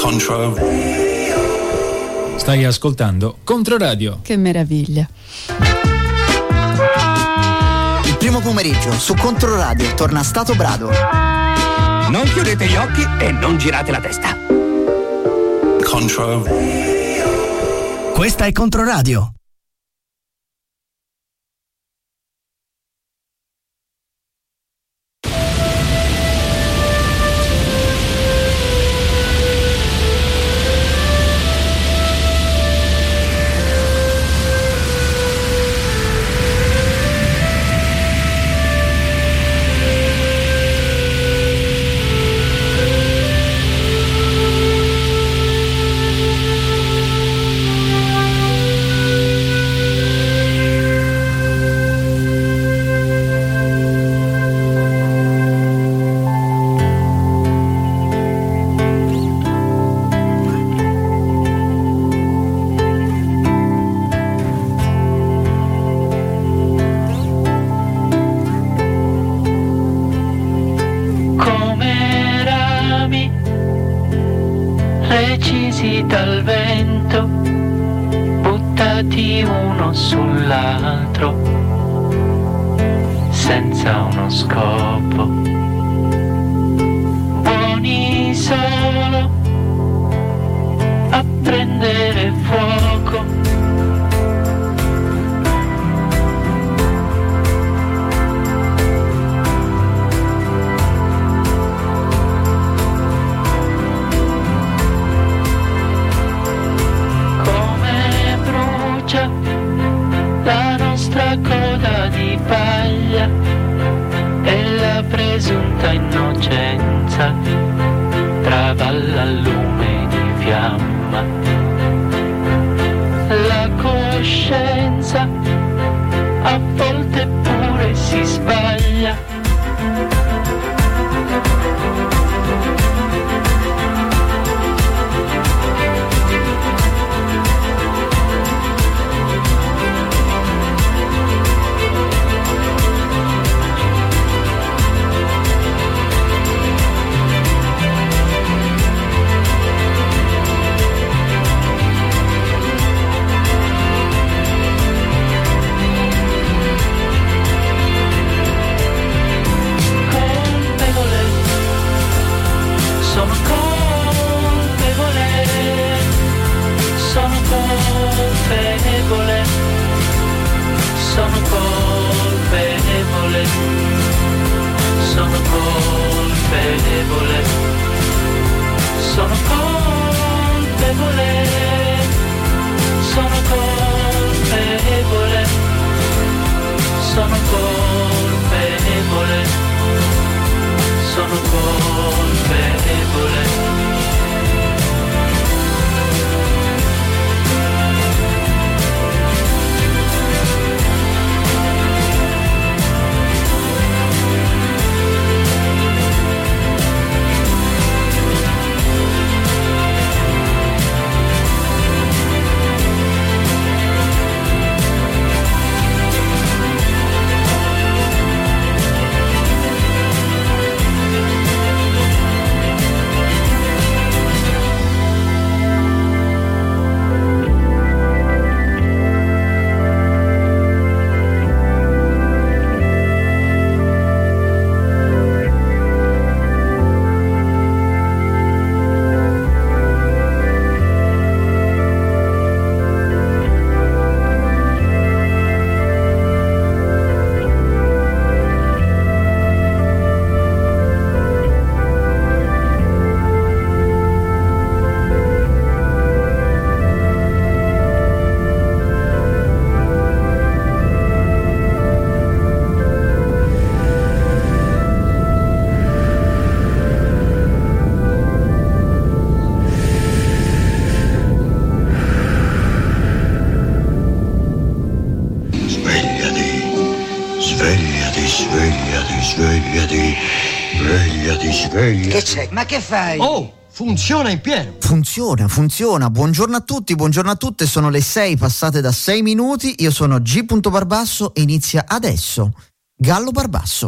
Stai ascoltando Controradio. Che meraviglia. Il primo pomeriggio su Controradio torna Stato Brado. Non chiudete gli occhi e non girate la testa. Questa è Controradio. Svegliati. Che c'è? Ma che fai? Oh, funziona in pieno. Funziona. Buongiorno a tutti, buongiorno a tutte. Sono le 6 passate da 6 minuti. Io sono G. Barbasso e inizia adesso Gallo Barbasso.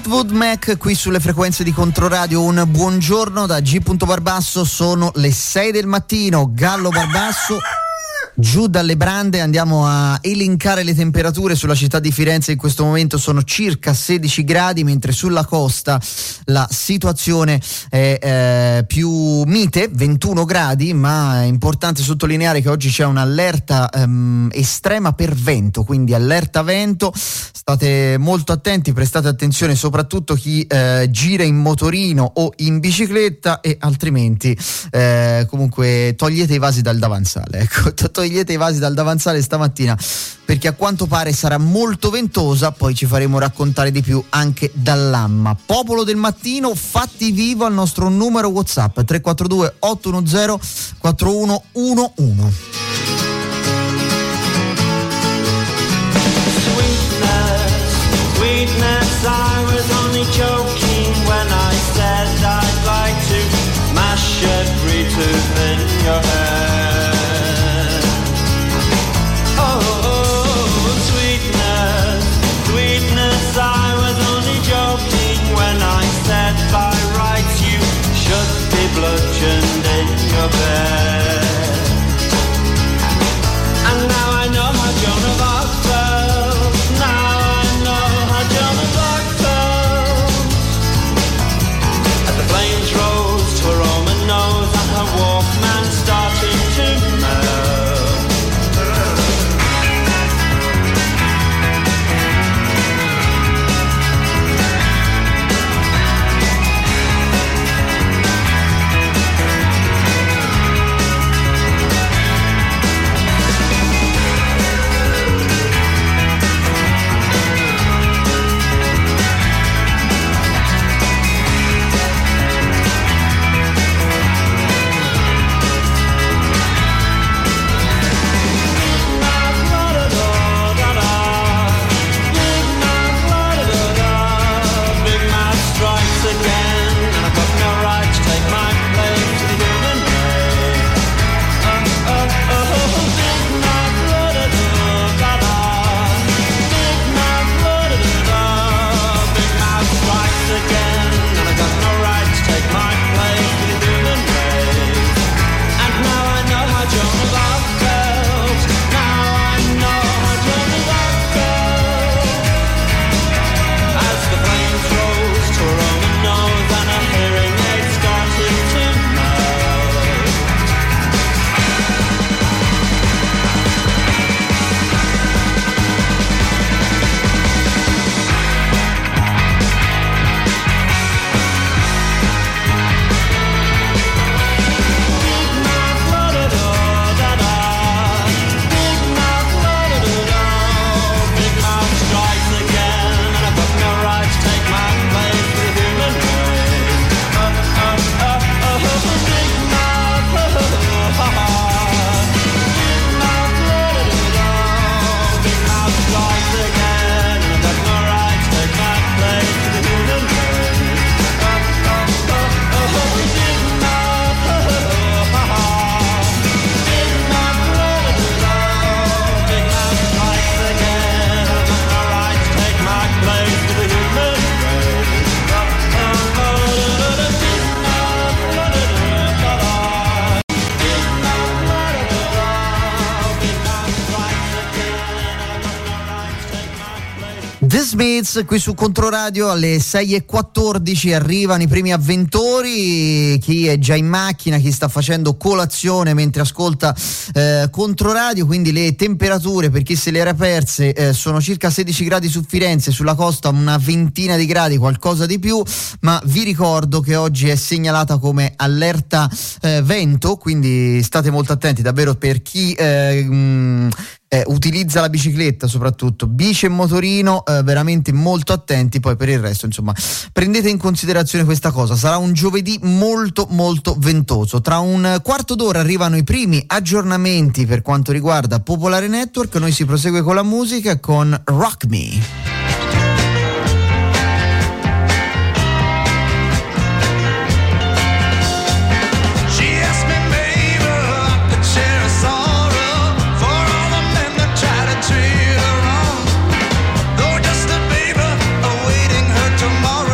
Fleetwood Mac qui sulle frequenze di Controradio. Un buongiorno da G. Barbasso, sono le 6 del mattino, Gallo Barbasso giù dalle brande. Andiamo a elencare le temperature. Sulla città di Firenze in questo momento sono circa 16 gradi, mentre sulla costa la situazione è più mite, 21 gradi, ma è importante sottolineare che oggi c'è un'allerta estrema per vento, quindi allerta vento. State molto attenti, prestate attenzione soprattutto chi gira in motorino o in bicicletta, e altrimenti comunque togliete i vasi dal davanzale, ecco, togliete i vasi dal davanzale stamattina, perché a quanto pare sarà molto ventosa. Poi ci faremo raccontare di più anche dall'Amma. Popolo del mattino, fatti vivo al nostro numero WhatsApp 342 810 4111. Sweetness, I was only joking when I said I'd like to mash every tooth in your head. Oh, sweetness, sweetness, I was only joking when I said by rights you should be bludgeoned in your bed. And now I know how Joan of Arc felt. Now I know how Joan of Arc felt. As the flames rose to her Roman nose and her Walkman started to melt. Qui su Controradio alle 6:14 arrivano i primi avventori. Chi è già in macchina, chi sta facendo colazione mentre ascolta Controradio. Quindi le temperature, per chi se le era perse, sono circa 16 gradi su Firenze, sulla costa una ventina di gradi, qualcosa di più, ma vi ricordo che oggi è segnalata come allerta vento, quindi state molto attenti davvero per chi utilizza la bicicletta, soprattutto bici e motorino, veramente molto attenti. Poi per il resto, insomma, prendete in considerazione questa cosa. Sarà un giovedì molto molto ventoso. Tra un quarto d'ora arrivano i primi aggiornamenti per quanto riguarda Popolare Network. Noi si prosegue con la musica con Rock Me. Treat her wrong, though just a baby awaiting her tomorrow.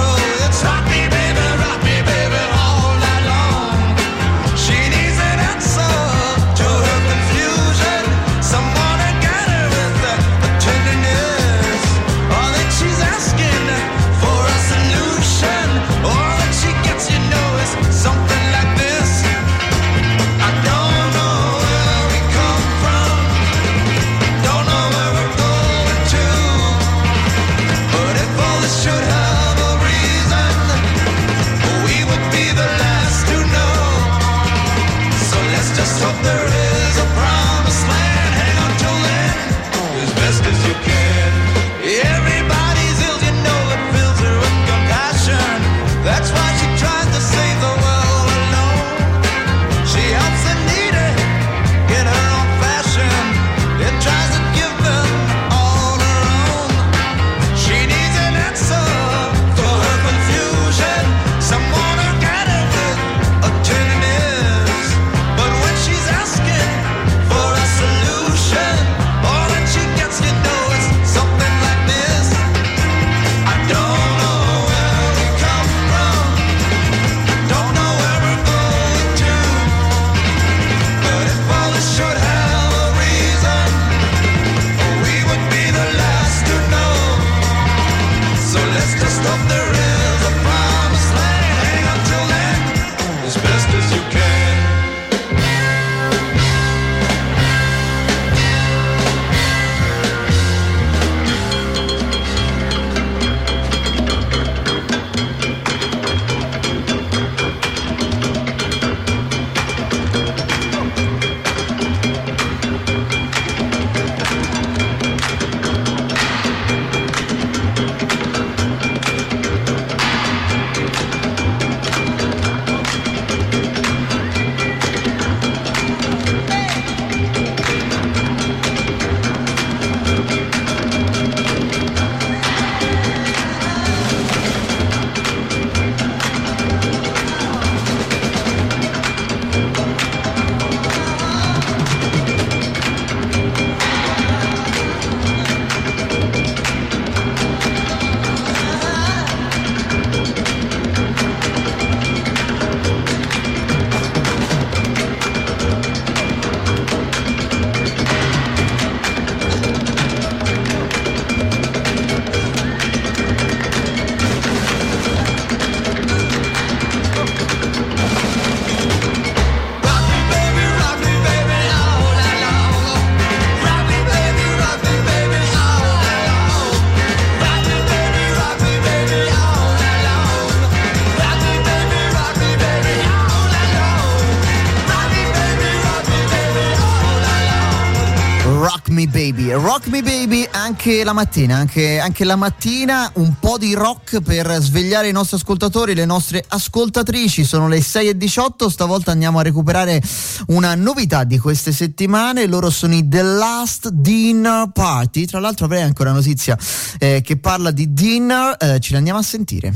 Baby, Rock Me Baby anche la mattina, anche la mattina un po' di rock per svegliare i nostri ascoltatori, le nostre ascoltatrici. Sono le 6:18, stavolta andiamo a recuperare una novità di queste settimane. Loro sono i The Last Dinner Party. Tra l'altro avrei anche una notizia che parla di dinner, ce la andiamo a sentire.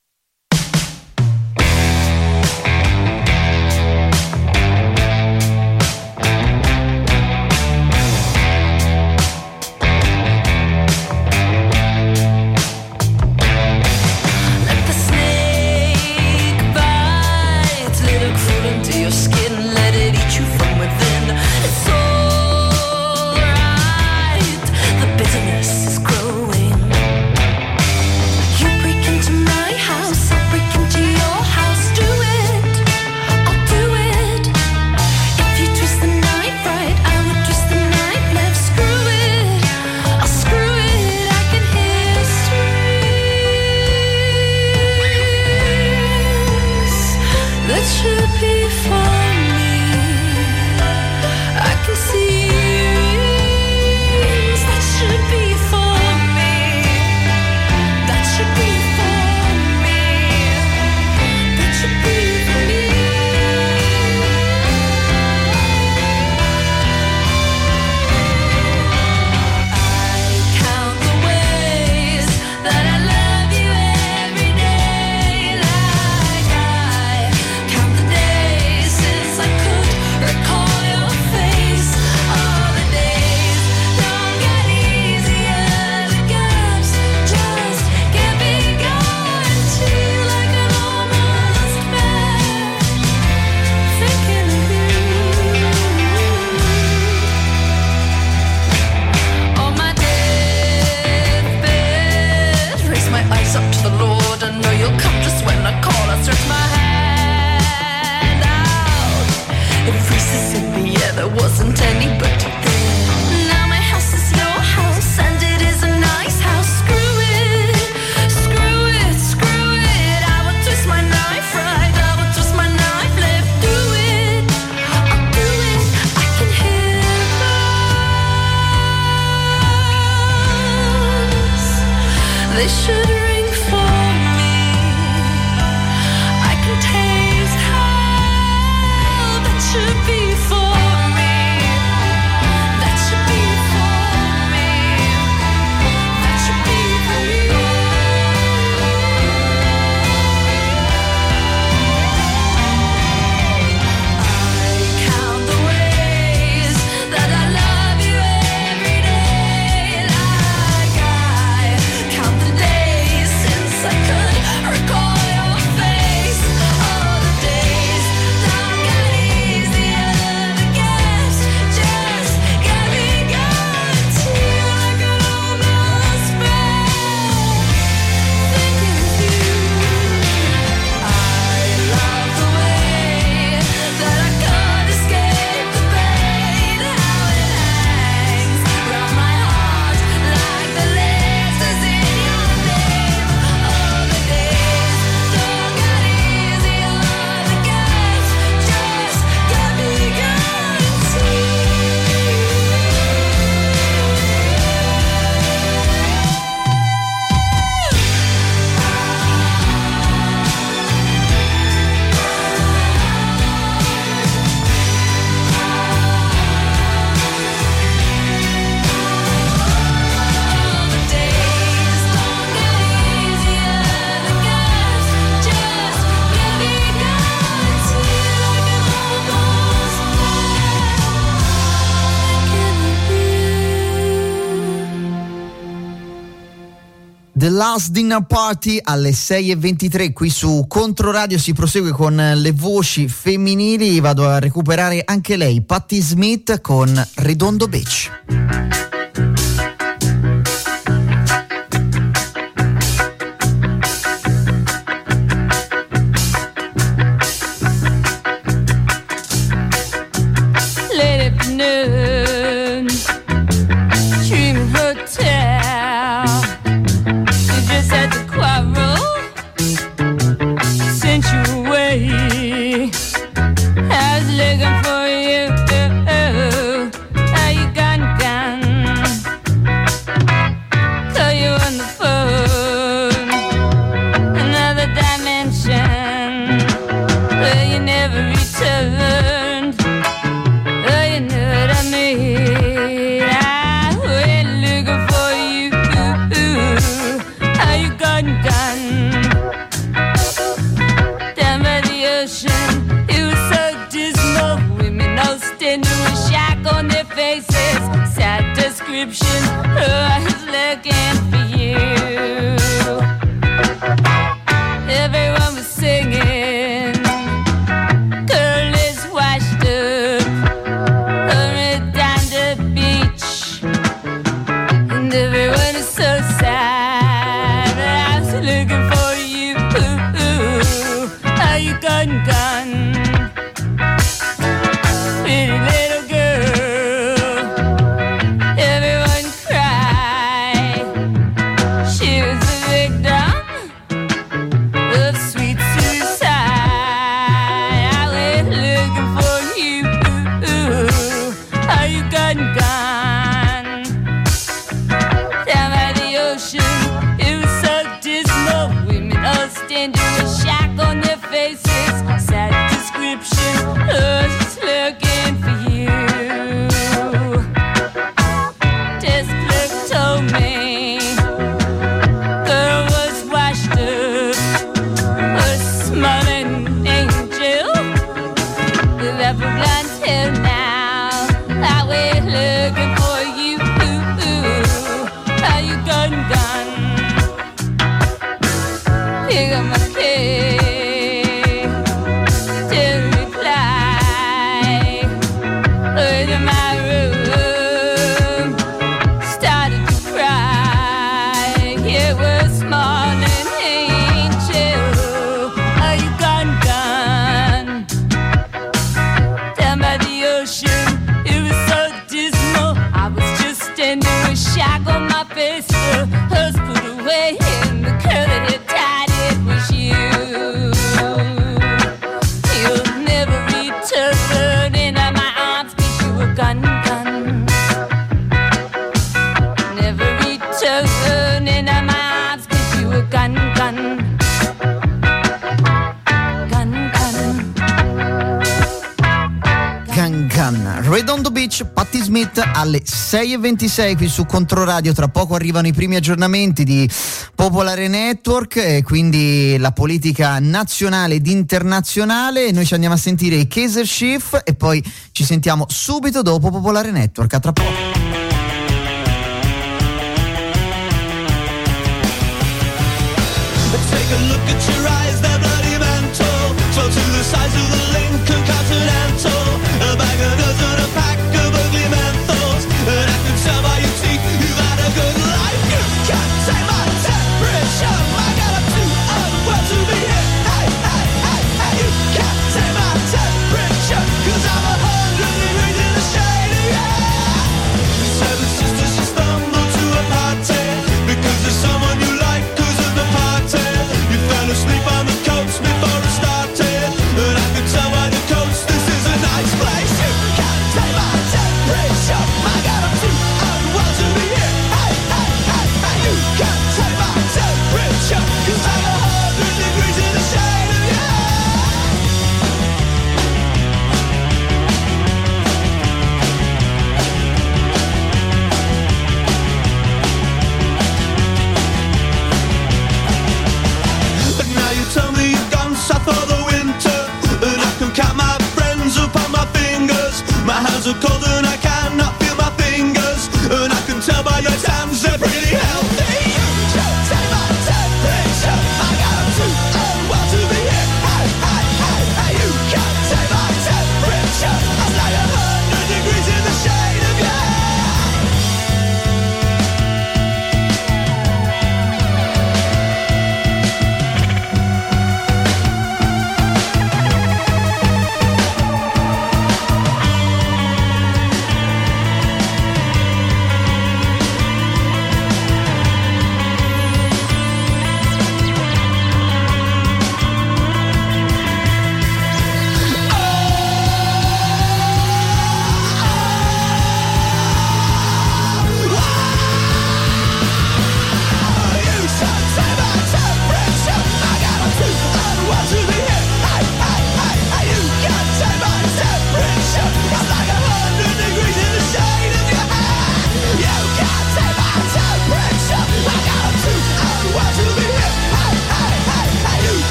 The Last Dinner Party alle 6:23 qui su Controradio. Si prosegue con le voci femminili. Vado a recuperare anche lei, Patti Smith con Redondo Beach. Looking for you, how you gone? description. I was looking for you. Everyone was singing. Girl is washed up, hurried down the beach, and everyone is so sad. I was looking for you. Are you gone, gone? Pretty little girl. Everyone cried. She was a victim of sweet suicide. I went looking for you. Are you gone, gone? Down by the ocean, it was so dismal. Women all standing with shack on their faces. Sad description, just looking for you. This clerk told me girl was washed up, a smiling angel with apple blonde hair now. I went looking for you. Are you gone, gone? Pick up my key, didn't reply. Went in my room, started to cry. It was morning angel. Are you gone, gone? Down by the ocean, it was so dismal. I was just standing with shack on my face. Hers put away in the curl that had tied. It was you. You'll never return into my arms 'cause you were gone, gone. Never return into my arms 'cause you were gone, gone. Gone, gone. Can. Redondo Beach, Patti Smith alle 6:26 qui su Controradio. Tra poco arrivano i primi aggiornamenti di Popolare Network e quindi la politica nazionale ed internazionale. Noi ci andiamo a sentire i Kaiser Chief e poi ci sentiamo subito dopo Popolare Network. A tra poco. Take a look at your eyes, they're bloody mental. Swell to the size of the Lincoln Continental. A bag of dozen, a pack of ugly menthols. And I can tell by your teeth you've had a good life. You can't take my temperature. I got up too unwell to be here. Hey, hey, hey, hey. You can't take my temperature. 'Cause I'm 100 degrees in the shade, yeah. Seven sisters, you stumble to a party because there's someone you like 'cause of the party. You fell asleep on the couch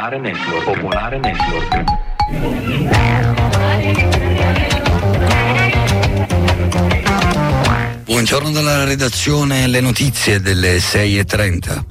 Popolare Network. Popolare Network. Buongiorno dalla redazione, le notizie delle 6:30.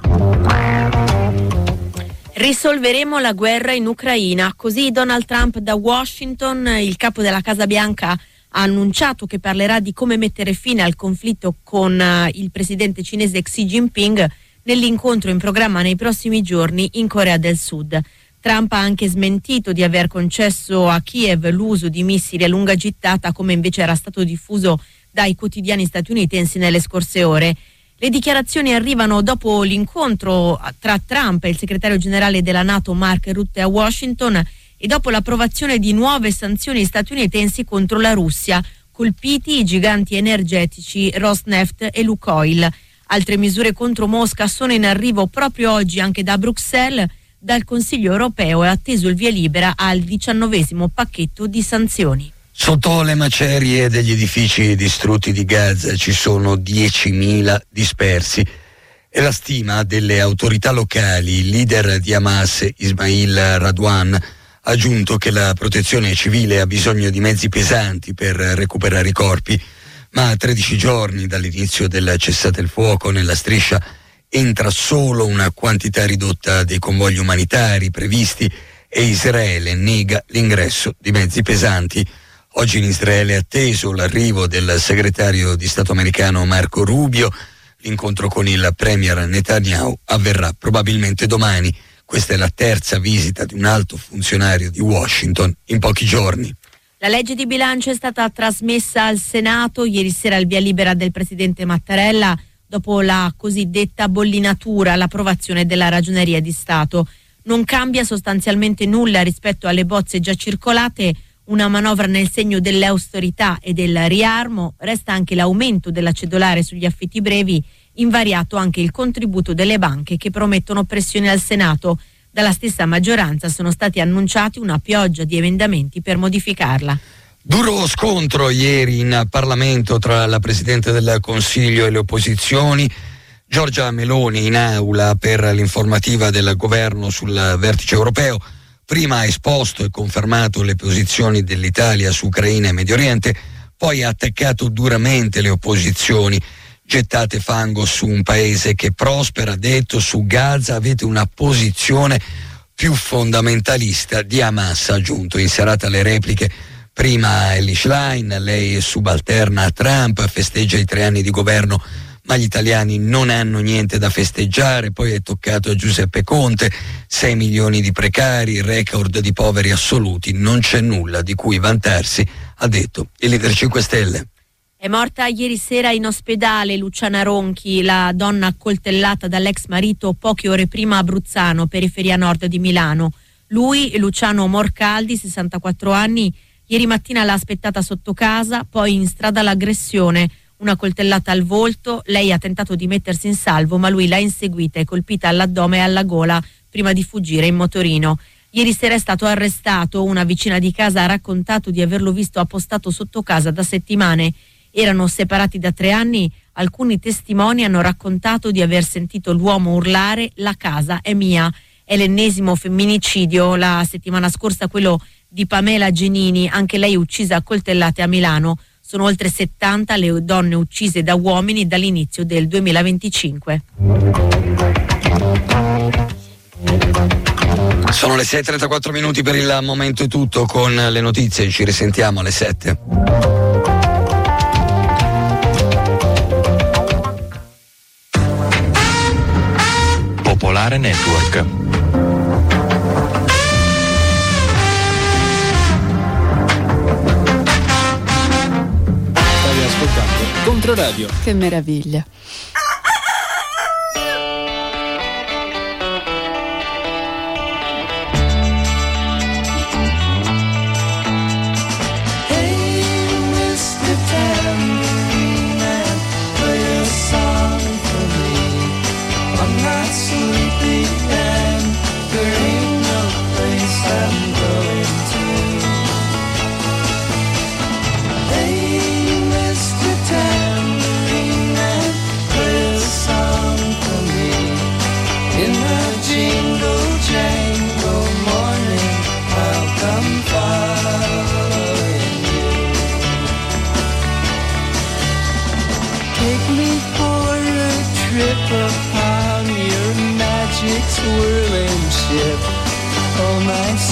Risolveremo la guerra in Ucraina, così Donald Trump da Washington, il capo della Casa Bianca, ha annunciato che parlerà di come mettere fine al conflitto con il presidente cinese Xi Jinping nell'incontro in programma nei prossimi giorni in Corea del Sud. Trump ha anche smentito di aver concesso a Kiev l'uso di missili a lunga gittata, come invece era stato diffuso dai quotidiani statunitensi nelle scorse ore. Le dichiarazioni arrivano dopo l'incontro tra Trump e il segretario generale della NATO Mark Rutte a Washington e dopo l'approvazione di nuove sanzioni statunitensi contro la Russia, colpiti i giganti energetici Rosneft e Lukoil. Altre misure contro Mosca sono in arrivo proprio oggi anche da Bruxelles. Dal Consiglio europeo è atteso il via libera al 19° pacchetto di sanzioni. Sotto le macerie degli edifici distrutti di Gaza ci sono 10.000 dispersi. È la stima delle autorità locali. Il leader di Hamas, Ismail Radwan, ha aggiunto che la protezione civile ha bisogno di mezzi pesanti per recuperare i corpi, ma a 13 giorni dall'inizio del cessate il fuoco nella striscia entra solo una quantità ridotta dei convogli umanitari previsti e Israele nega l'ingresso di mezzi pesanti. Oggi in Israele è atteso l'arrivo del segretario di Stato americano Marco Rubio. L'incontro con il premier Netanyahu avverrà probabilmente domani. Questa è la terza visita di un alto funzionario di Washington in pochi giorni. La legge di bilancio è stata trasmessa al Senato ieri sera al via libera del presidente Mattarella dopo la cosiddetta bollinatura, l'approvazione della Ragioneria di Stato. Non cambia sostanzialmente nulla rispetto alle bozze già circolate, una manovra nel segno dell'austerità e del riarmo, resta anche l'aumento della cedolare sugli affitti brevi, invariato anche il contributo delle banche che promettono pressione al Senato. Dalla stessa maggioranza sono stati annunciati una pioggia di emendamenti per modificarla. Duro scontro ieri in Parlamento tra la Presidente del Consiglio e le opposizioni. Giorgia Meloni in aula per l'informativa del governo sul vertice europeo. Prima ha esposto e confermato le posizioni dell'Italia su Ucraina e Medio Oriente, poi ha attaccato duramente le opposizioni. Gettate fango su un paese che prospera, ha detto, su Gaza avete una posizione più fondamentalista di Hamas, ha aggiunto. In serata alle repliche, prima Elly Schlein, lei è subalterna a Trump, festeggia i 3 anni di governo, ma gli italiani non hanno niente da festeggiare. Poi è toccato a Giuseppe Conte, 6 milioni di precari, record di poveri assoluti, non c'è nulla di cui vantarsi, ha detto il leader 5 Stelle. È morta ieri sera in ospedale Luciana Ronchi, la donna accoltellata dall'ex marito poche ore prima a Bruzzano, periferia nord di Milano. Lui, Luciano Morcaldi, 64 anni, ieri mattina l'ha aspettata sotto casa, poi in strada l'aggressione, una coltellata al volto, lei ha tentato di mettersi in salvo, ma lui l'ha inseguita e colpita all'addome e alla gola prima di fuggire in motorino. Ieri sera è stato arrestato, una vicina di casa ha raccontato di averlo visto appostato sotto casa da settimane. Erano separati da 3 anni, alcuni testimoni hanno raccontato di aver sentito l'uomo urlare «La casa è mia». È l'ennesimo femminicidio, la settimana scorsa quello di Pamela Genini, anche lei uccisa a coltellate a Milano. Sono oltre 70 le donne uccise da uomini dall'inizio del 2025. Sono le 6:34 minuti, per il momento è tutto con le notizie, ci risentiamo alle 7. Popolare Network. Stai ascoltando Controradio. Che meraviglia.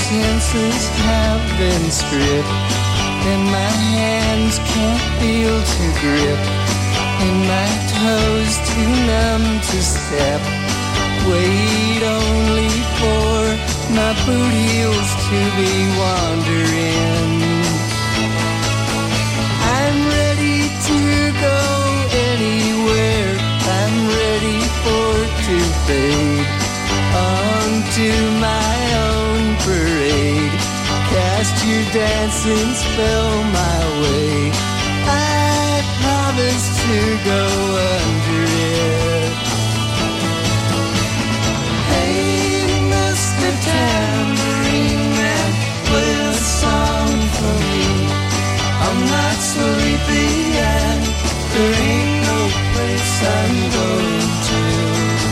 senses have been stripped, and my hands can't feel to grip, and my toes too numb to step. Wait only for my boot heels to be wandering. I'm ready to go anywhere, I'm ready for to fade onto my own parade. Cast your dancing spell my way, I promise to go under it. Hey, Mr. Tambourine Man, play a song for me. I'm not sleepy and there ain't no place I'm going to.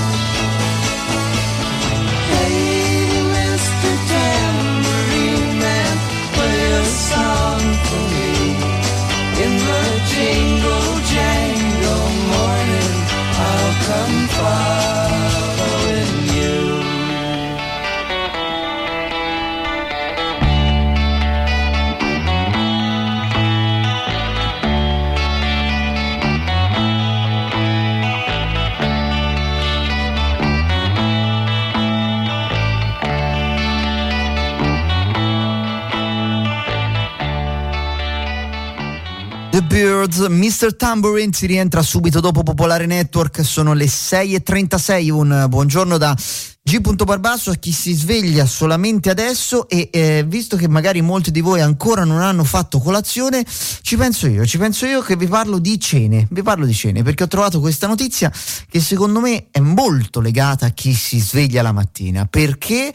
Hey, Mr. Tambourine Man, play a song for me. In the jingle jangle morning, I'll come following you. The Birds, Mr. Tambourine si rientra subito dopo Popolare Network, sono le 6:36, un buongiorno da G. Barbasso a chi si sveglia solamente adesso e visto che magari molti di voi ancora non hanno fatto colazione, ci penso io che vi parlo di cene perché ho trovato questa notizia che secondo me è molto legata a chi si sveglia la mattina, perché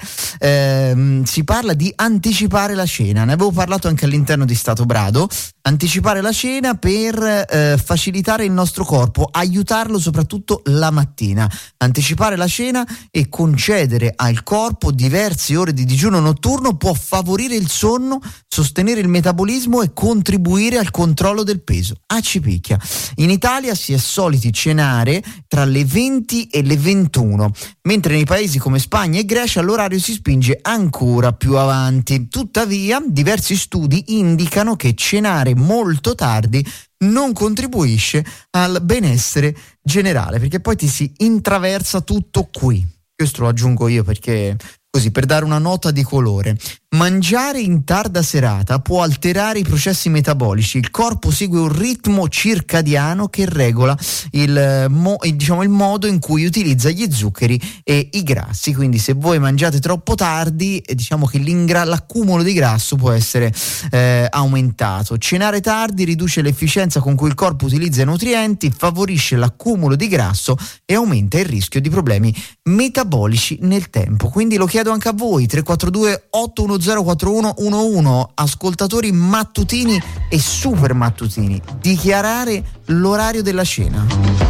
si parla di anticipare la cena. Ne avevo parlato anche all'interno di Stato Brado. Anticipare la cena per facilitare il nostro corpo, aiutarlo soprattutto la mattina. Anticipare la cena e concedere al corpo diverse ore di digiuno notturno può favorire il sonno, sostenere il metabolismo e contribuire al controllo del peso. Ci picchia. In Italia si è soliti cenare tra le 20 e le 21, mentre nei paesi come Spagna e Grecia l'orario si spinge ancora più avanti. Tuttavia, diversi studi indicano che cenare molto tardi non contribuisce al benessere generale, perché poi ti si intraversa tutto qui. Questo lo aggiungo io perché così, per dare una nota di colore. Mangiare in tarda serata può alterare i processi metabolici. Il corpo segue un ritmo circadiano che regola il modo in cui utilizza gli zuccheri e i grassi. Quindi se voi mangiate troppo tardi, diciamo che l'accumulo di grasso può essere aumentato. Cenare tardi riduce l'efficienza con cui il corpo utilizza i nutrienti, favorisce l'accumulo di grasso e aumenta il rischio di problemi metabolici nel tempo. Quindi lo chiedo anche a voi, 342 810 4111, ascoltatori mattutini e super mattutini, dichiarare l'orario della cena.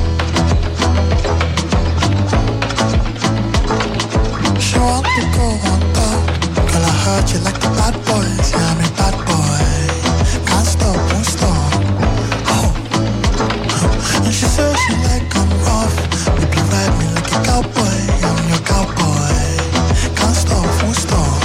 Show up to go on top, girl I heard you like the bad boys, yeah I'm a bad boy, can't stop, won't stop, oh, and she says she like I'm rough, baby ride me like a cowboy, I'm your cowboy, can't stop, won't stop.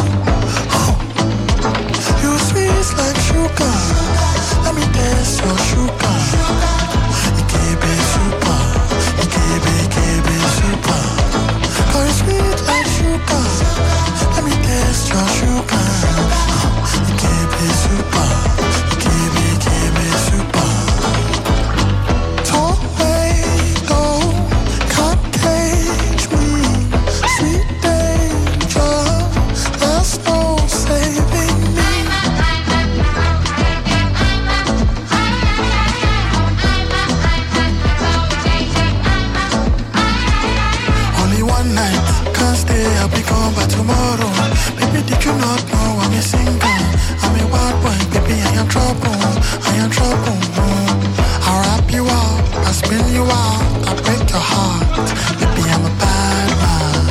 Like sugar, let me taste your sugar. You keep it super, you keep it super. Cause it's sweet like sugar, let me taste your sugar. You keep it super, you keep it super. Don't wait, go, can't cage me. Sweet danger, there's no saving me. I'll be gone by tomorrow. Baby, did you not know I'm a singer? I'm a wild boy, baby, I am trouble. I'll wrap you up, I'll spin you out, I'll break your heart. Baby, I'm a bad man.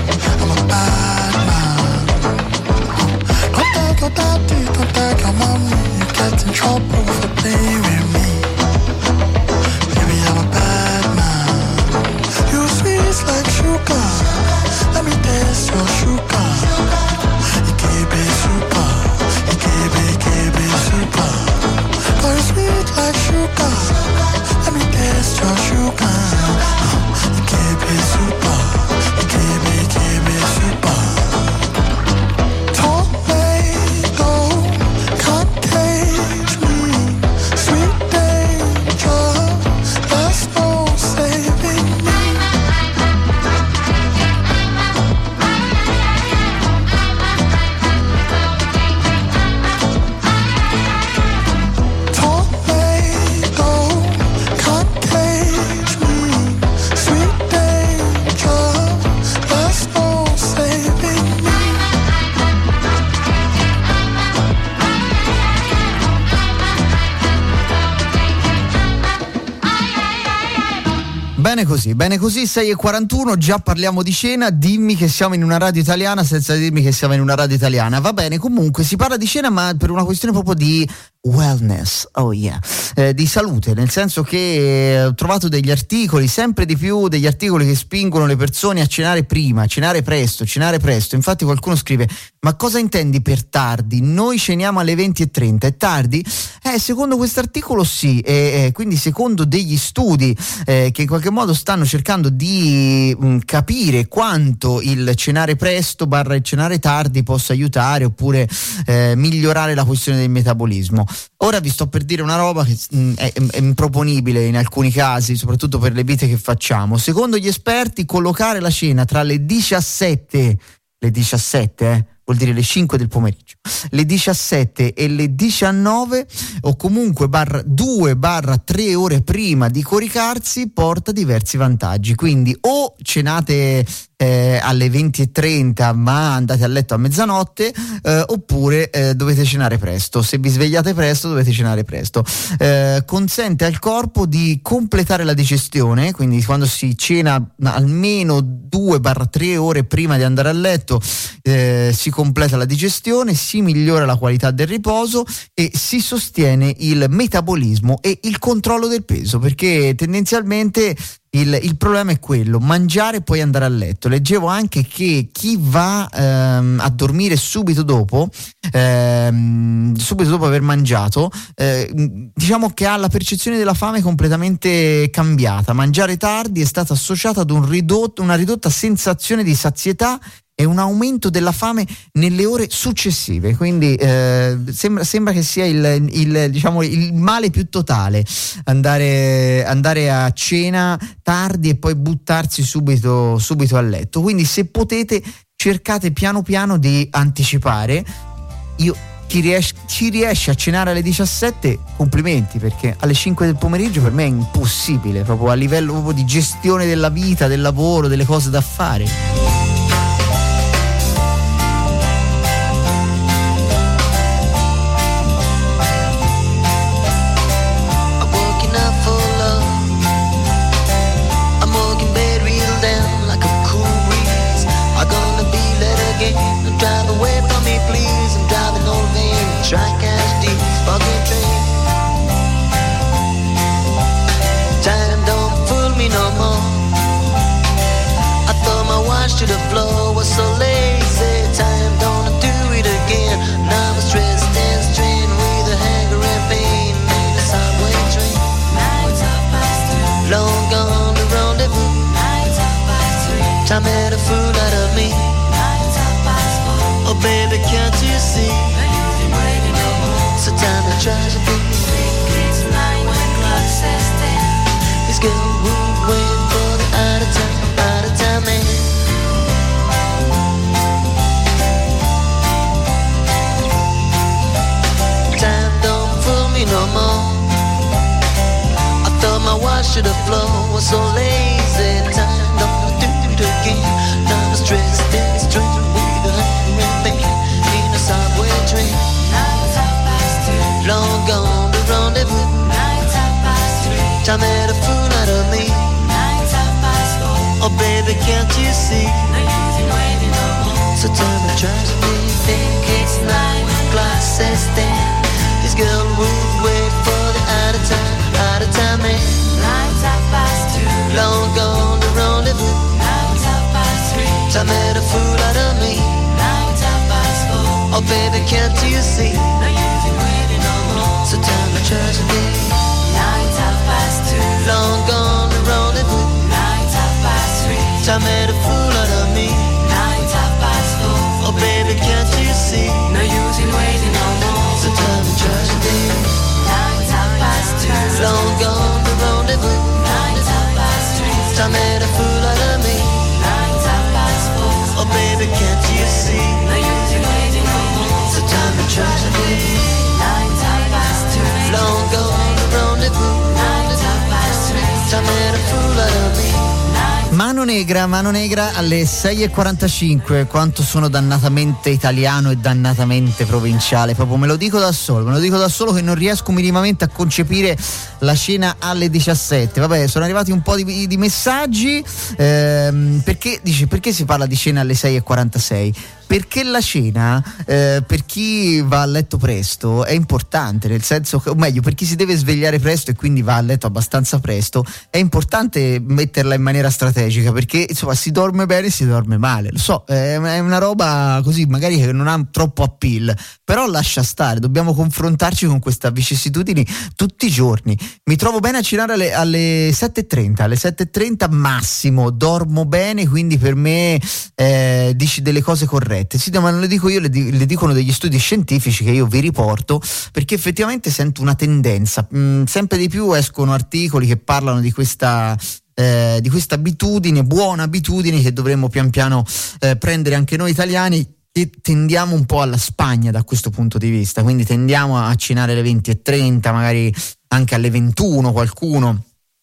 Don't tell your daddy, don't tell your mommy, you get in trouble for playing with me. Baby, I'm a bad man. You sweet like sugar, let me taste your sugar. You keep it like sugar. Let me taste your sugar. You give me super. You give me super. Tomato can't cage me. Sweet danger, there's no saving me. Tomato can't cage me. Sweet danger, there's no saving me. Bene così, 6:41, già parliamo di cena, dimmi che siamo in una radio italiana senza dirmi che siamo in una radio italiana, va bene, comunque si parla di cena ma per una questione proprio di wellness, oh yeah, di salute, nel senso che ho trovato degli articoli, sempre di più degli articoli che spingono le persone a cenare prima, cenare presto, infatti qualcuno scrive ma cosa intendi per tardi? Noi ceniamo alle 20:30, è tardi? Secondo questo articolo sì, quindi secondo degli studi che in qualche modo stanno cercando di capire quanto il cenare presto / il cenare tardi possa aiutare oppure migliorare la questione del metabolismo. Ora vi sto per dire una roba che è improponibile in alcuni casi, soprattutto per le vite che facciamo. Secondo gli esperti, collocare la cena tra le 17 vuol dire le 5 del pomeriggio, le 17 e le 19 o comunque 2-3 ore prima di coricarsi porta diversi vantaggi. Quindi o cenate alle 20:30 ma andate a letto a mezzanotte, oppure dovete cenare presto. Se vi svegliate presto dovete cenare presto. Consente al corpo di completare la digestione, quindi quando si cena almeno 2-3 ore prima di andare a letto si completa la digestione, si migliora la qualità del riposo e si sostiene il metabolismo e il controllo del peso, perché tendenzialmente il problema è quello, mangiare e poi andare a letto. Leggevo anche che chi va a dormire subito dopo aver mangiato, diciamo che ha la percezione della fame completamente cambiata. Mangiare tardi è stata associata ad una ridotta sensazione di sazietà e un aumento della fame nelle ore successive, quindi sembra che sia il male più totale andare a cena tardi e poi buttarsi subito a letto. Quindi se potete cercate piano piano di anticipare. Chi riesce a cenare alle 17, complimenti, perché alle 5 del pomeriggio per me è impossibile, proprio a livello proprio di gestione della vita, del lavoro, delle cose da fare. Track as deep, fucking train. Time don't fool me no more. I thought my watch to the floor was so lazy. Time don't do it again. Now I'm stressed and strained with a hanger and pain. In a subway train. Nights 2:30. Long gone the rendezvous. Nights 3:30. Time made a fool out of me. Nights 4:00. Oh baby, can't you see? So time to try to be. It's 9 when clock says 10. This girl won't wait for the out of time man. Time don't fool me no more. I thought my watch to the floor was so lazy. Time don't do it again. Now I'm stressed and strained with a hanger and pain. In a subway train. Long gone the rendezvous. Nights 3:30. Time made a fool out of me. Nights 4:00. Oh baby, can't you see? No use in waiting no more. So tell me, try to be. Think it's 9 when clock says 10. This girl won't wait for the out of time man. Nights 2:30. Long gone the rendezvous. Nights 3:30. Time made a fool out of me. Nights 4:00. Oh baby, can't you see? No use in waiting. So time to try to be. I made a fool out of me. Now it's 4:30. Oh baby, can't you see? No use in waiting no more. So tell me tragedy. Now it's 2:30. Long gone the rendezvous. Now it's 3:30. I made a fool out of me. Now it's 4:00. Oh baby, can't you see? No use in waiting no more. So tell me tragedy. Now it's 2:30. Long gone the rendezvous. Now it's 3:30. I made a fool out of me. Mano Negra alle 6:45. Quanto sono dannatamente italiano e dannatamente provinciale, proprio me lo dico da solo che non riesco minimamente a concepire la cena alle 17. Vabbè, sono arrivati un po' di messaggi, perché si parla di cena alle 6:46? Perché la cena, per chi va a letto presto, è importante, nel senso che, o meglio, per chi si deve svegliare presto e quindi va a letto abbastanza presto, è importante metterla in maniera strategica, perché insomma si dorme bene e si dorme male. Lo so, è una roba così magari che non ha troppo appeal, però lascia stare, dobbiamo confrontarci con queste vicissitudini tutti i giorni. Mi trovo bene a cenare alle 7:30 massimo, dormo bene, quindi per me dici delle cose corrette. Sì, ma non le dico io, le dicono degli studi scientifici che io vi riporto, perché effettivamente sento una tendenza, sempre di più escono articoli che parlano di questa abitudine, buona abitudine, che dovremmo pian piano prendere anche noi italiani, che tendiamo un po' alla Spagna da questo punto di vista, quindi tendiamo a cenare alle 20:30, magari anche alle 21 qualcuno.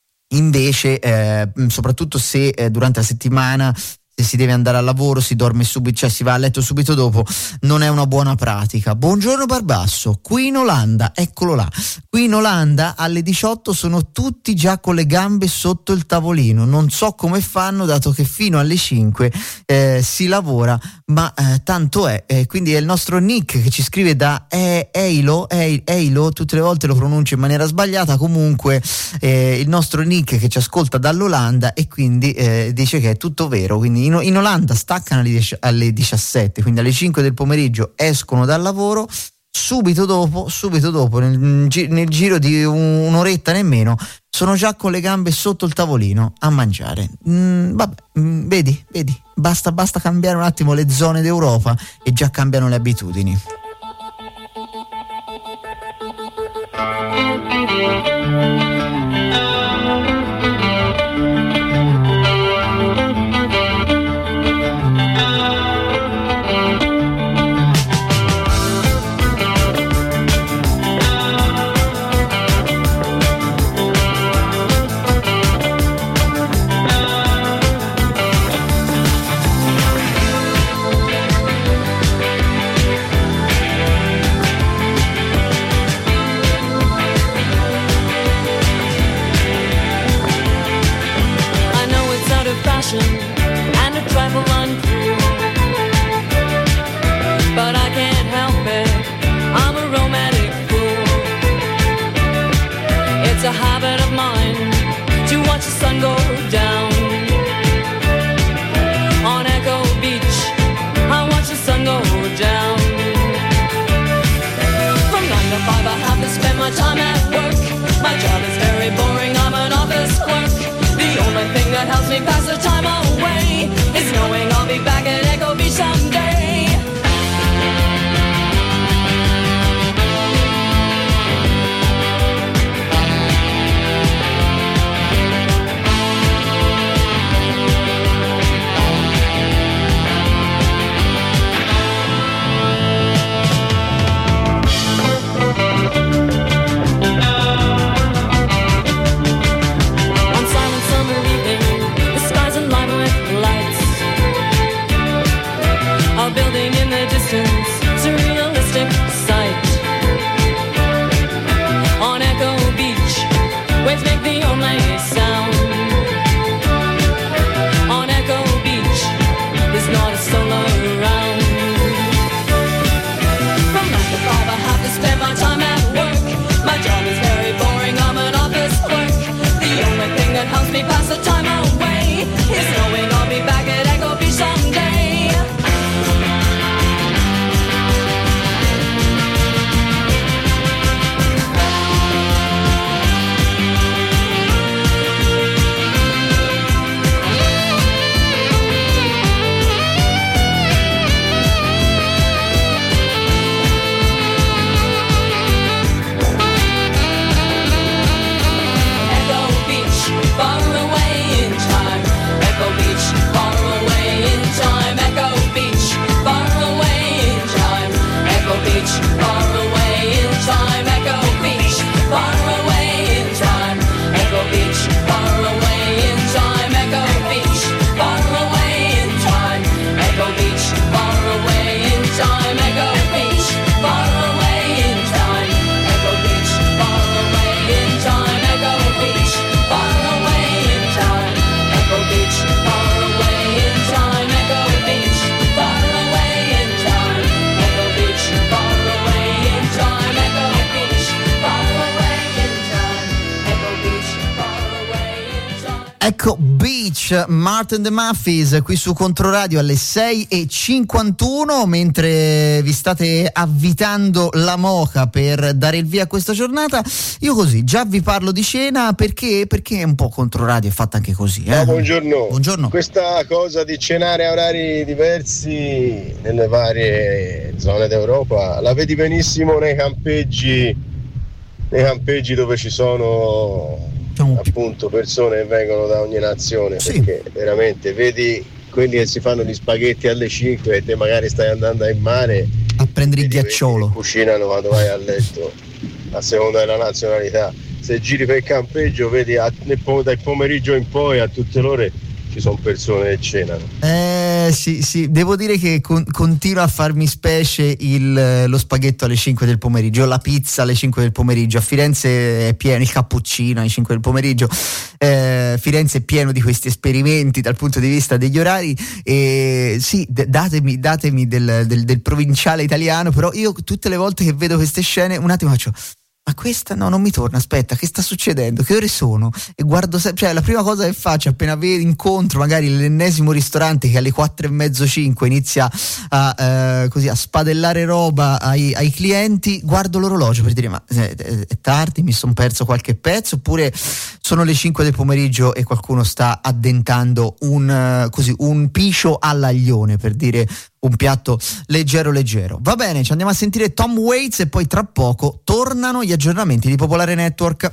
Invece soprattutto se durante la settimana, se si deve andare al lavoro, si dorme subito, cioè si va a letto subito dopo, non è una buona pratica. Buongiorno Barbasso, qui in Olanda, eccolo là, qui in Olanda alle 18 sono tutti già con le gambe sotto il tavolino, non so come fanno, dato che fino alle 5 si lavora, ma tanto è. Quindi è il nostro Nick che ci scrive da Eilo, tutte le volte lo pronuncio in maniera sbagliata, comunque il nostro Nick che ci ascolta dall'Olanda, e quindi dice che è tutto vero. Quindi in Olanda staccano alle 17, quindi alle 5 del pomeriggio escono dal lavoro, subito dopo nel giro di un'oretta nemmeno sono già con le gambe sotto il tavolino a mangiare. Vedi, basta cambiare un attimo le zone d'Europa e già cambiano le abitudini. Ecco Beach, Martin the Muffins qui su Controradio alle 6:51, mentre vi state avvitando la moca per dare il via a questa giornata. Io così già vi parlo di cena perché è un po' Controradio, è fatta anche così. Buongiorno. Buongiorno. Questa cosa di cenare a orari diversi nelle varie zone d'Europa la vedi benissimo nei campeggi dove ci sono appunto persone che vengono da ogni nazione, sì. Perché veramente vedi quelli che si fanno gli spaghetti alle 5 e te magari stai andando in mare a prendere il ghiacciolo, cucinano quando vai a letto a seconda della nazionalità. Se giri per il campeggio vedi dal pomeriggio in poi a tutte le ore ci sono persone che cenano. Sì, devo dire che continua a farmi specie lo spaghetto alle 5 del pomeriggio, la pizza alle 5 del pomeriggio. A Firenze è pieno, il cappuccino alle 5 del pomeriggio. Firenze è pieno di questi esperimenti dal punto di vista degli orari. Sì, datemi del provinciale italiano, però io tutte le volte che vedo queste scene un attimo faccio: ma questa no, non mi torna, aspetta, che sta succedendo? Che ore sono? E guardo, cioè la prima cosa che faccio appena incontro magari l'ennesimo ristorante che alle 4:30-5 inizia a spadellare roba ai clienti, guardo l'orologio per dire: ma è tardi, mi sono perso qualche pezzo, oppure sono le 5 del pomeriggio e qualcuno sta addentando un piscio all'aglione, per dire un piatto leggero. Va bene, ci andiamo a sentire Tom Waits e poi tra poco tornano gli aggiornamenti di Popolare Network.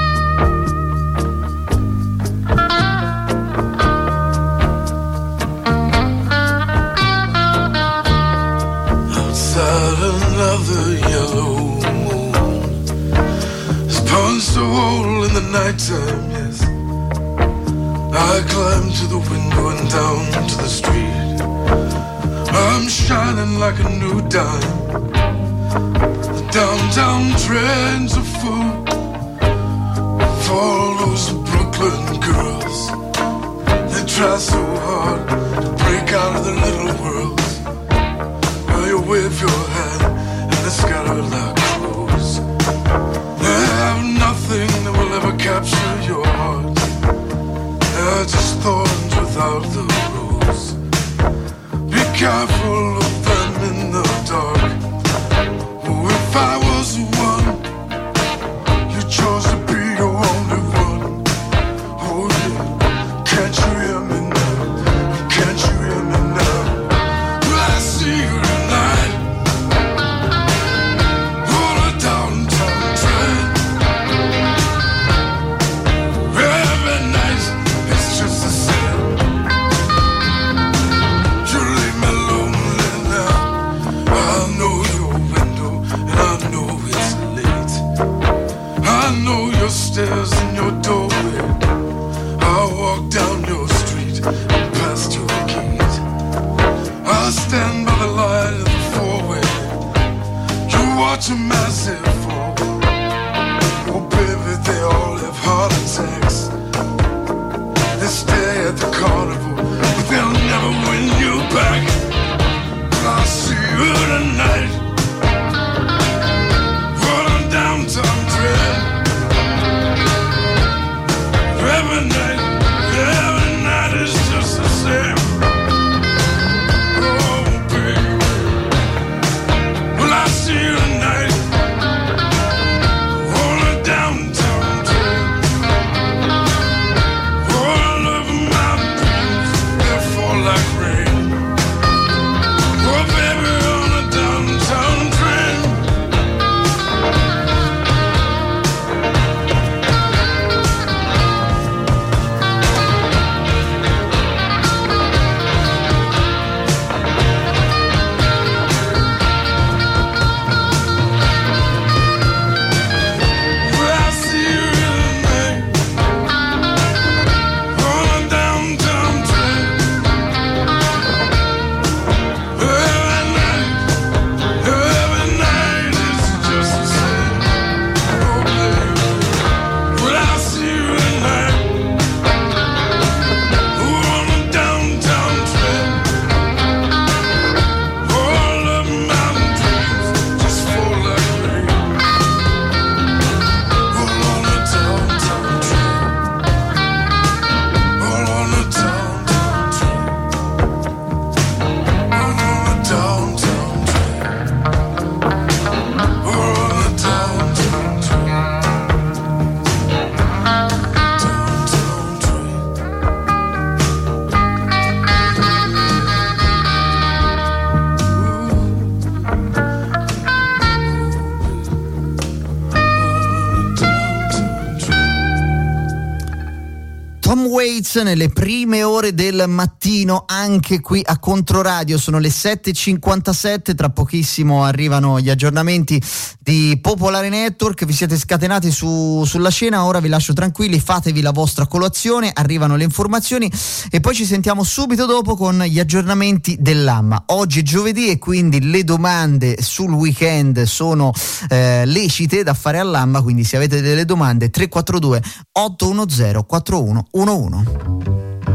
Outside another yellow moon has punched a hole in the nighttime, yes. I climbed to the window and down to the street. I'm shining like a new dime. The downtown trends are full for all those Brooklyn girls. They try so hard to break out of their little worlds. Well, you wave your hand and they scatter like crows. They have nothing that will ever capture your heart. They're just thorns without the rose. Be careful of them in the dark. Oh, if I was one, you chose to be your only one. Oh yeah, can't you hear me now? Can't you hear me now? I see you tonight on a downtown train. Every night it's just the same. You leave me lonely now. I know your window and I know it's late. I know your stairs and your doorway. I walk down your street and past your gate. I stand by the light of the four-way. You watch a massive fall. Oh baby, they all have heart attacks. They stay at the carnival, but they'll never win you back. I'll see you tonight on a downtown train. Tom Waits nelle prime ore del mattino anche qui a Controradio. Sono le 7.57, tra pochissimo arrivano gli aggiornamenti di Popolare Network. Vi siete scatenati sulla cena, ora vi lascio tranquilli, fatevi la vostra colazione, arrivano le informazioni e poi ci sentiamo subito dopo con gli aggiornamenti dell'AMMA. Oggi è giovedì e quindi le domande sul weekend sono lecite da fare all'AMMA, quindi se avete delle domande 342 810 4111.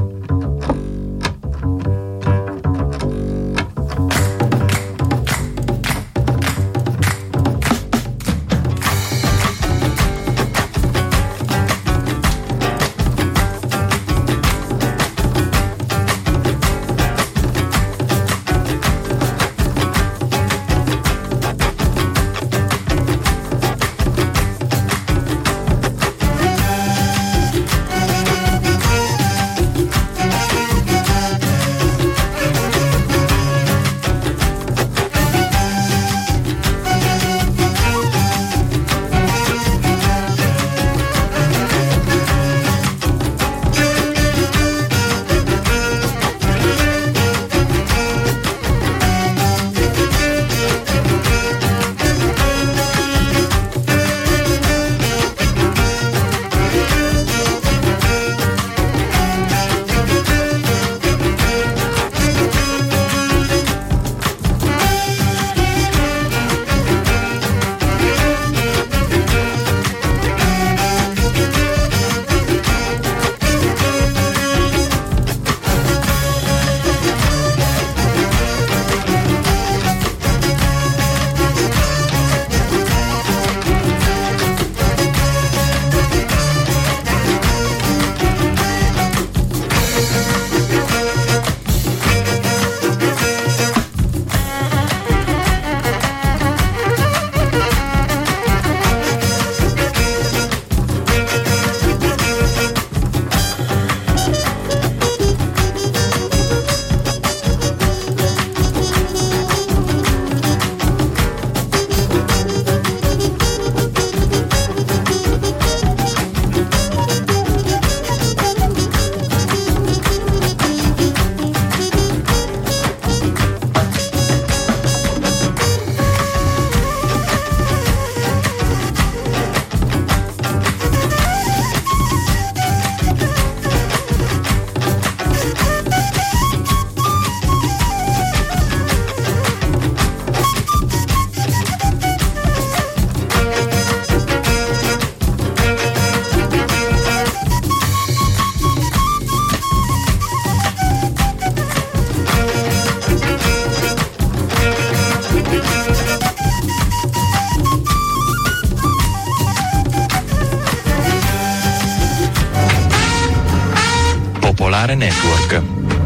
Popolare Network.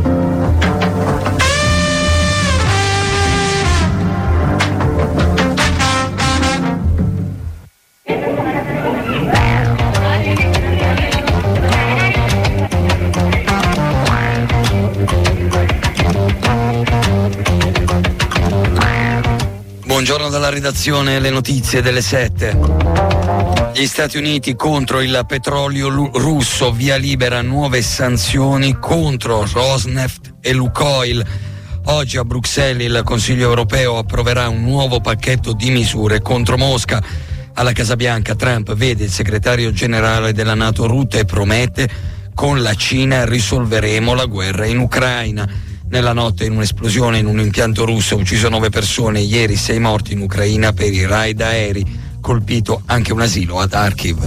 Buongiorno dalla redazione, le notizie delle 7. Gli Stati Uniti contro il petrolio russo, via libera nuove sanzioni contro Rosneft e Lukoil. Oggi a Bruxelles il Consiglio europeo approverà un nuovo pacchetto di misure contro Mosca. Alla Casa Bianca Trump vede il segretario generale della NATO Rutte e promette: con la Cina risolveremo la guerra in Ucraina. Nella notte in un'esplosione in un impianto russo ha ucciso 9 persone, ieri 6 morti in Ucraina per i raid aerei, colpito anche un asilo ad Kharkiv.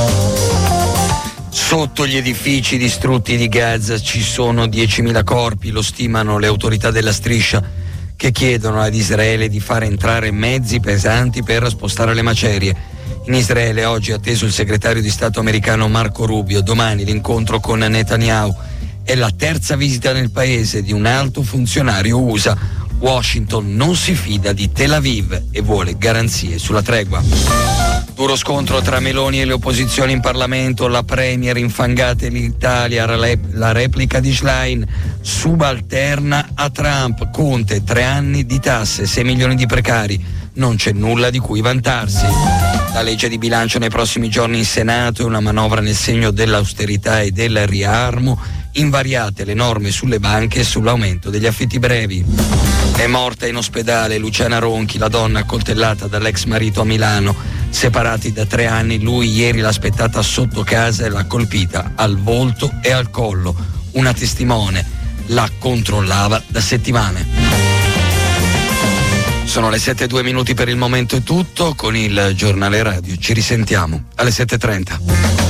Sotto gli edifici distrutti di Gaza ci sono 10.000 corpi, lo stimano le autorità della striscia, che chiedono ad Israele di fare entrare mezzi pesanti per spostare le macerie. In Israele oggi è atteso il segretario di Stato americano Marco Rubio, domani l'incontro con Netanyahu. È la terza visita nel paese di un alto funzionario USA. Washington non si fida di Tel Aviv e vuole garanzie sulla tregua. Duro scontro tra Meloni e le opposizioni in Parlamento. La premier infangata l'Italia, la replica di Schlein, subalterna a Trump. Conte, 3 anni di tasse, 6 milioni di precari. Non c'è nulla di cui vantarsi. La legge di bilancio nei prossimi giorni in Senato è una manovra nel segno dell'austerità e del riarmo, invariate le norme sulle banche e sull'aumento degli affitti brevi. È morta in ospedale Luciana Ronchi, la donna accoltellata dall'ex marito a Milano. Separati da 3 anni, lui ieri l'ha aspettata sotto casa e l'ha colpita al volto e al collo. Una testimone la controllava da settimane. Sono le 7:02 per il momento, è tutto. Con il giornale radio ci risentiamo alle 7:30.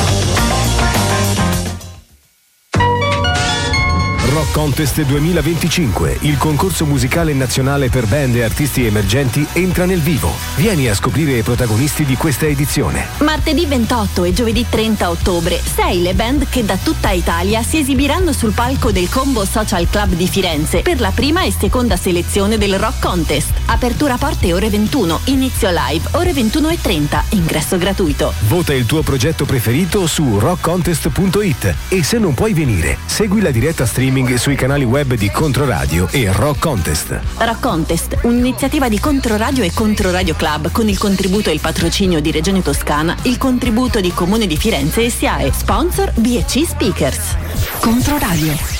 Rock Contest 2025, il concorso musicale nazionale per band e artisti emergenti, entra nel vivo. Vieni a scoprire i protagonisti di questa edizione. Martedì 28 e giovedì 30 ottobre, 6 le band che da tutta Italia si esibiranno sul palco del Combo Social Club di Firenze per la prima e seconda selezione del Rock Contest. Apertura porte ore 21, inizio live ore 21:30, ingresso gratuito. Vota il tuo progetto preferito su rockcontest.it e se non puoi venire, segui la diretta streaming sui canali web di Controradio e Rock Contest. Rock Contest, un'iniziativa di Controradio e Controradio Club con il contributo e il patrocinio di Regione Toscana, il contributo di Comune di Firenze e SIAE. Sponsor B&C Speakers. Controradio.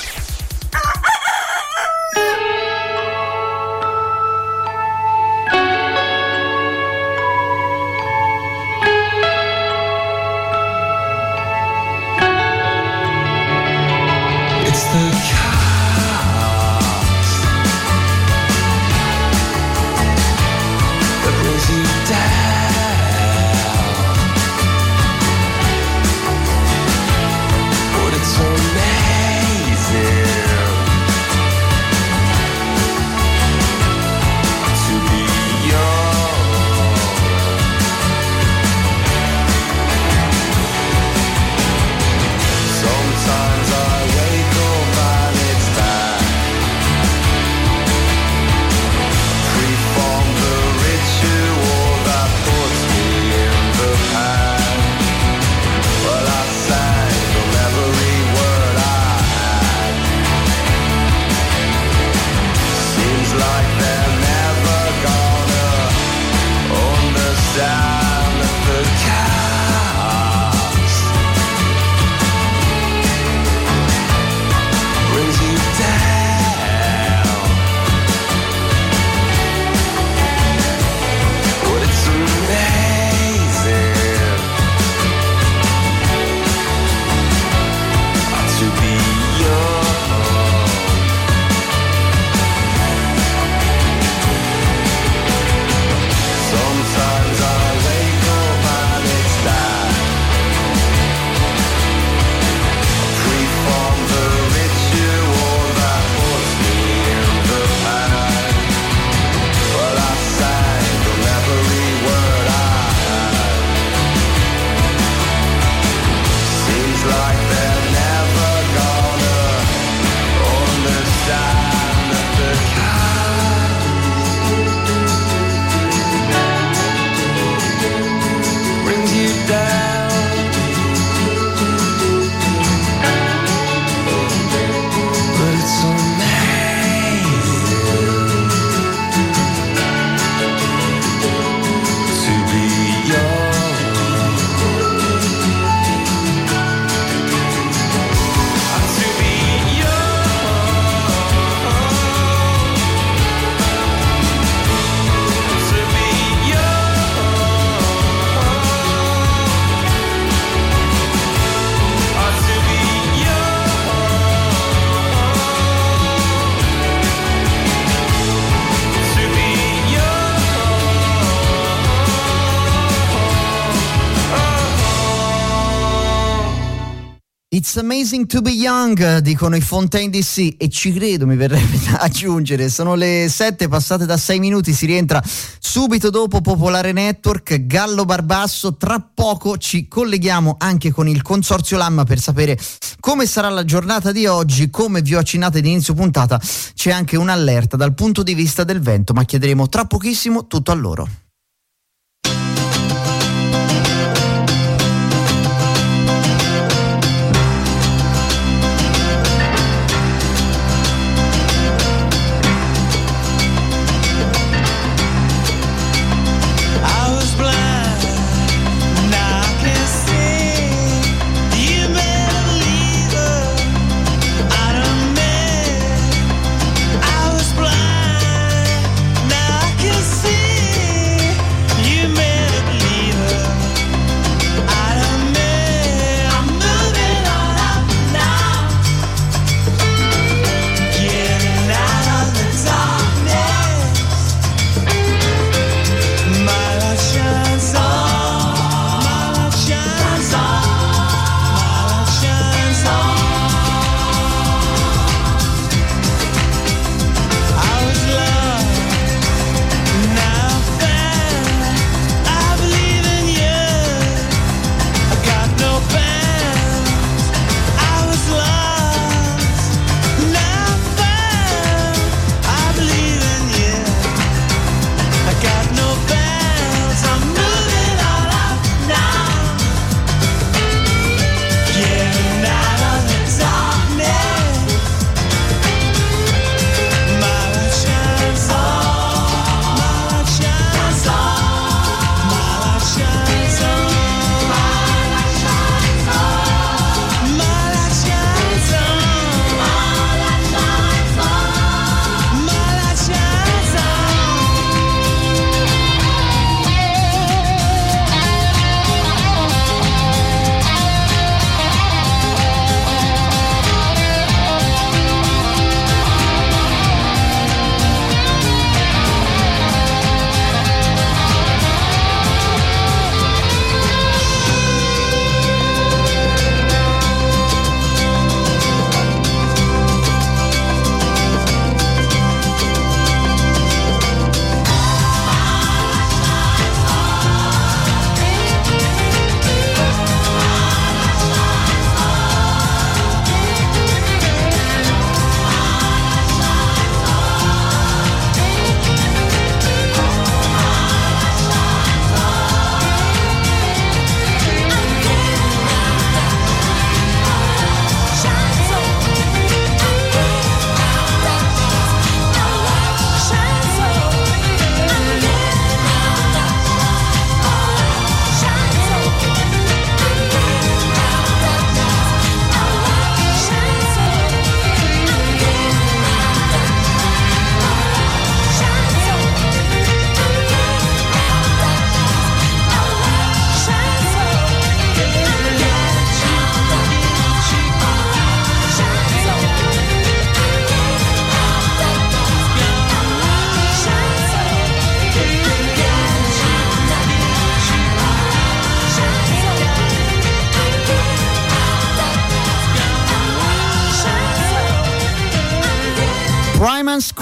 It's amazing to be young, dicono i Fontaine DC, e ci credo, mi verrebbe da aggiungere. Sono le 7 passate da 6 minuti, si rientra subito dopo Popolare Network, Gallo Barbasso. Tra poco ci colleghiamo anche con il Consorzio Lamma per sapere come sarà la giornata di oggi. Come vi ho accennato ad inizio puntata, c'è anche un'allerta dal punto di vista del vento, ma chiederemo tra pochissimo tutto a loro. I was blind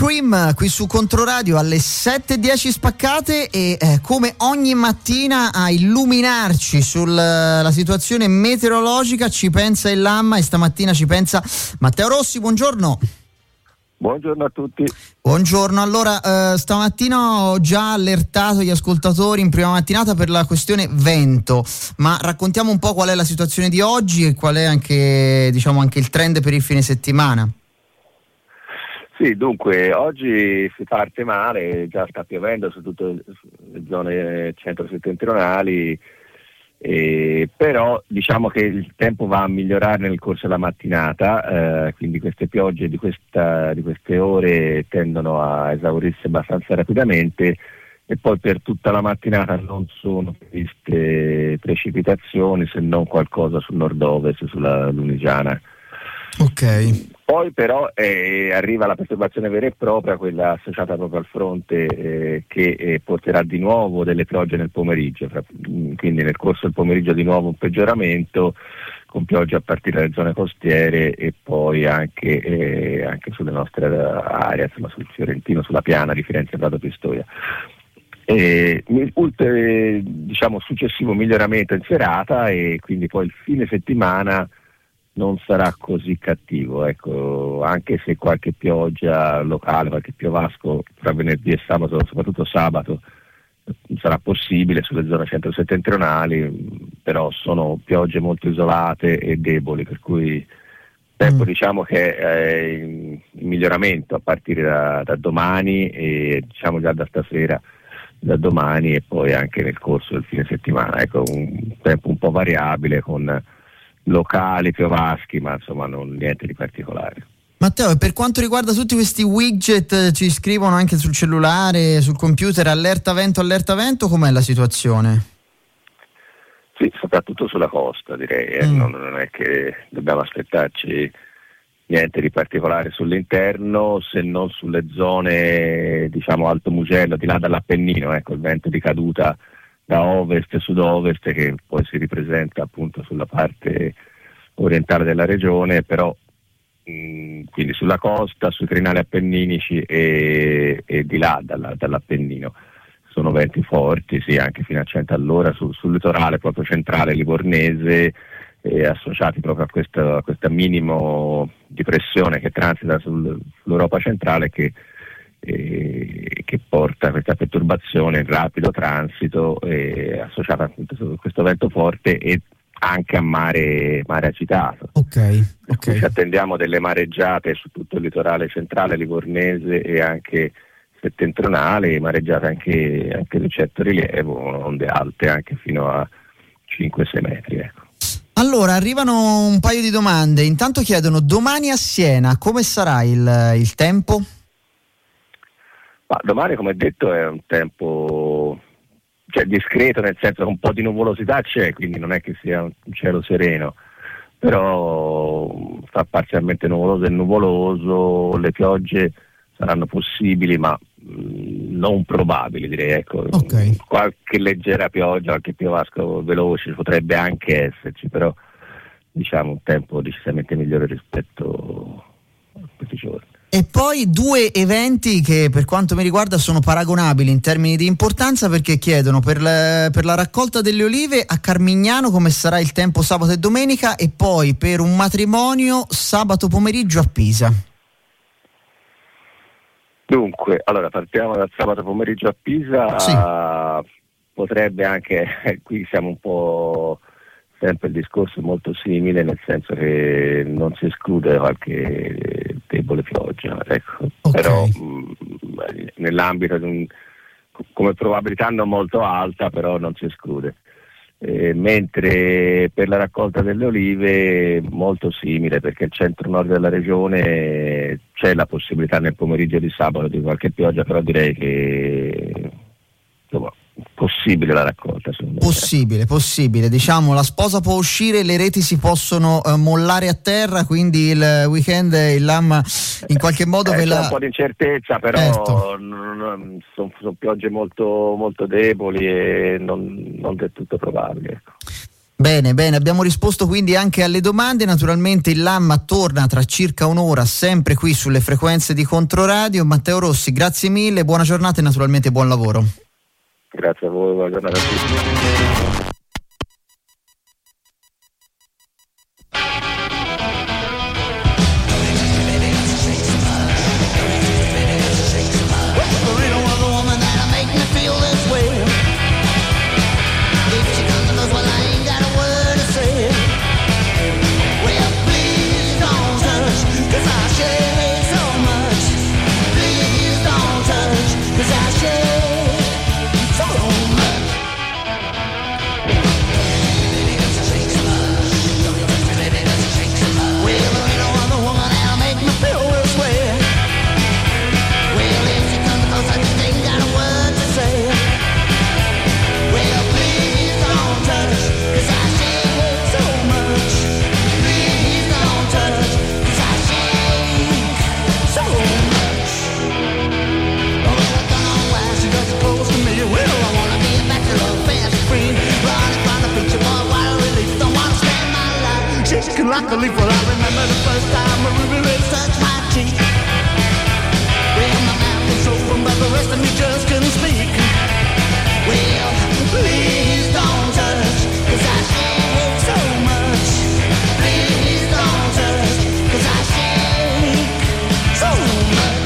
Cream qui su Controradio alle 7:10 spaccate e come ogni mattina a illuminarci sulla situazione meteorologica ci pensa il Lamma e stamattina ci pensa Matteo Rossi. Buongiorno. Buongiorno a tutti. Buongiorno, allora stamattina ho già allertato gli ascoltatori in prima mattinata per la questione vento, ma raccontiamo un po' qual è la situazione di oggi e qual è anche il trend per il fine settimana. Sì, dunque oggi si parte male, già sta piovendo su tutte le zone centro-settentrionali, però diciamo che il tempo va a migliorare nel corso della mattinata, quindi queste piogge di queste ore tendono a esaurirsi abbastanza rapidamente e poi per tutta la mattinata non sono previste precipitazioni se non qualcosa sul nord-ovest, sulla Lunigiana. Ok. Poi però arriva la perturbazione vera e propria, quella associata proprio al fronte che porterà di nuovo delle piogge nel pomeriggio, quindi nel corso del pomeriggio di nuovo un peggioramento con piogge a partire dalle zone costiere e poi anche sulle nostre aree, insomma sul Fiorentino, sulla Piana di Firenze e Prato Pistoia. Successivo miglioramento in serata e quindi poi il fine settimana non sarà così cattivo, ecco, anche se qualche pioggia locale, qualche piovasco tra venerdì e sabato, soprattutto sabato, sarà possibile sulle zone centro-settentrionali, però sono piogge molto isolate e deboli, per cui tempo diciamo che è in miglioramento a partire da domani e diciamo già da stasera, da domani e poi anche nel corso del fine settimana, ecco, un tempo un po' variabile con locali, piovaschi, ma insomma niente di particolare. Matteo, e per quanto riguarda tutti questi widget, ci scrivono anche sul cellulare, sul computer, allerta vento, com'è la situazione? Sì, soprattutto sulla costa direi, non è che dobbiamo aspettarci niente di particolare sull'interno, se non sulle zone diciamo Alto Mugello, di là dall'Appennino, ecco, il vento di caduta da ovest e sud-ovest che poi si ripresenta appunto sulla parte orientale della regione, però quindi sulla costa, sui crinali appenninici e di là dall'Appennino sono venti forti, sì, anche fino a 100 all'ora sul litorale proprio centrale livornese, associati proprio a questa minimo di pressione che transita sull'Europa centrale che porta a questa perturbazione in rapido transito associata appunto a questo vento forte e anche a mare agitato. Ok. Ci attendiamo delle mareggiate su tutto il litorale centrale livornese e anche settentrionale, mareggiate anche di certo rilievo, onde alte anche fino a 5-6 metri, ecco. Allora, arrivano un paio di domande. Intanto chiedono: domani a Siena come sarà il tempo? Ma domani, come detto, è un tempo discreto, nel senso che un po' di nuvolosità c'è, quindi non è che sia un cielo sereno, però fa parzialmente nuvoloso e nuvoloso, le piogge saranno possibili ma non probabili, direi, ecco. Okay. Qualche leggera pioggia, qualche piovasco veloce potrebbe anche esserci, però diciamo un tempo decisamente migliore rispetto a questi giorni. E poi due eventi che per quanto mi riguarda sono paragonabili in termini di importanza, perché chiedono per la raccolta delle olive a Carmignano come sarà il tempo sabato e domenica, e poi per un matrimonio sabato pomeriggio a Pisa. Dunque, allora partiamo dal sabato pomeriggio a Pisa. Sì. Potrebbe anche, qui siamo un po' sempre il discorso è molto simile, nel senso che non si esclude qualche debole pioggia, ecco. Okay. Però nell'ambito di come probabilità non molto alta, però non si esclude. Mentre per la raccolta delle olive molto simile, perché il centro-nord della regione c'è la possibilità nel pomeriggio di sabato di qualche pioggia, però direi che possibile la raccolta. Possibile, diciamo la sposa può uscire, le reti si possono mollare a terra, quindi il weekend il Lamma in qualche modo c'è un po' di incertezza, però certo. sono piogge molto, molto deboli e non del tutto probabili, ecco. Bene, abbiamo risposto quindi anche alle domande. Naturalmente il Lamma torna tra circa un'ora sempre qui sulle frequenze di Controradio. Matteo Rossi, grazie mille, buona giornata e naturalmente buon lavoro. Grazie a voi, buona giornata a tutti. Like a leaf, well, I remember the first time a ruby red touched my cheek. Well, my mouth was open, but the rest of me just couldn't speak. Well, please don't touch, 'cause I shake so much. Please don't touch, 'cause I shake so much.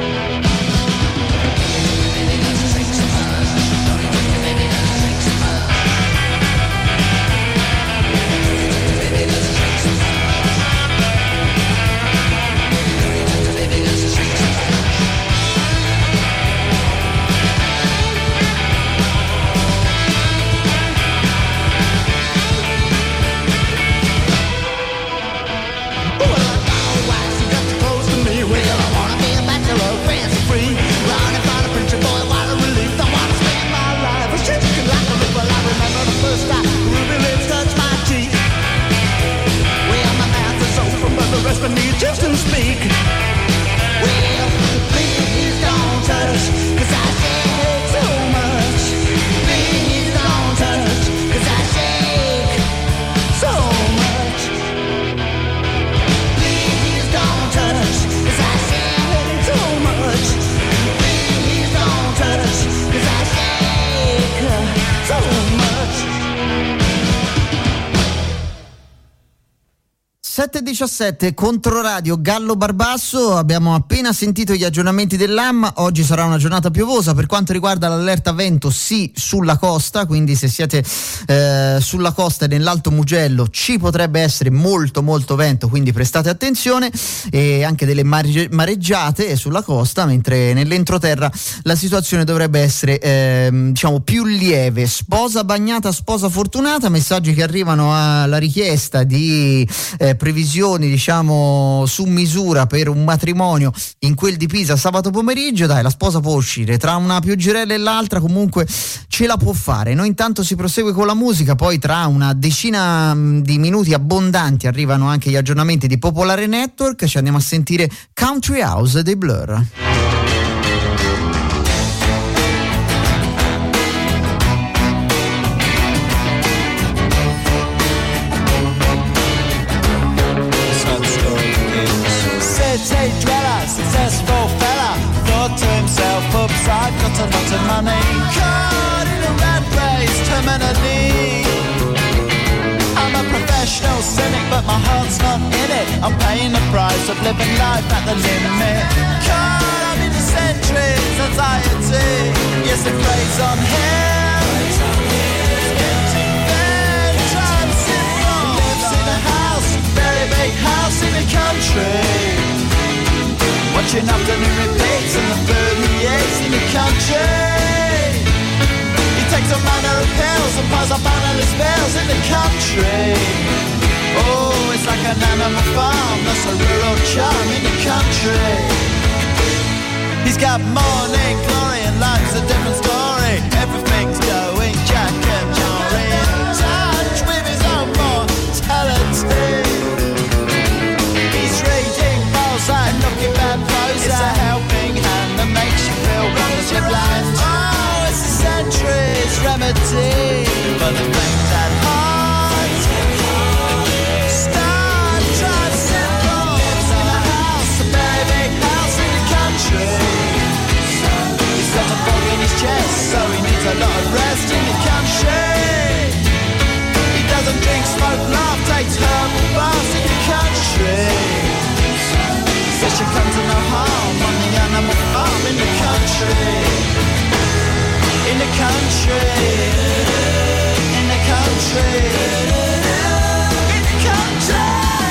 But me just to speak. Well, please don't touch, 'cause I shake so much. Please don't touch, 'cause I shake so much. Please don't touch, 'cause I shake so much. Please don't touch, 'cause I shake so much. 7:17 Controradio, Gallo Barbasso. Abbiamo appena sentito gli aggiornamenti dell'AM. Oggi sarà una giornata piovosa per quanto riguarda l'allerta vento, sì, sulla costa, quindi se siete sulla costa e nell'Alto Mugello ci potrebbe essere molto vento, quindi prestate attenzione, e anche delle mareggiate sulla costa, mentre nell'entroterra la situazione dovrebbe essere diciamo più lieve. Sposa bagnata, sposa fortunata, messaggi che arrivano alla richiesta di previsioni diciamo su misura per un matrimonio in quel di Pisa sabato pomeriggio. Dai, la sposa può uscire tra una pioggerella e l'altra, comunque ce la può fare. Noi intanto si prosegue con la musica, poi tra una decina di minuti abbondanti arrivano anche gli aggiornamenti di Popolare Network. Ci andiamo a sentire Country House dei Blur. City dweller, successful fella, thought to himself, oops, I've got a lot of money. Caught in a rat race, terminally. I'm a professional cynic, but my heart's not in it. I'm paying the price of living life at the limit. Caught up in centuries, anxiety. Yes, it plays on him. Getting there, transient. Lives in a house, very big house in the country. Watching afternoon repeats and the food he eats in the country. He takes a manner of pills and piles up analyst bills in the country. Oh, it's like an animal farm, that's a rural charm in the country. He's got morning glory and life's a different story. Everything's going Jack and Jory, in touch with his own mortality. And looking bad clothes, it's a helping hand that makes you feel wonderfully bland. Oh, it's a century's remedy for the things that haunt takes herbal baths in the country. Says she comes to no harm on the animal farm in the country. In the country. In the country. In the country.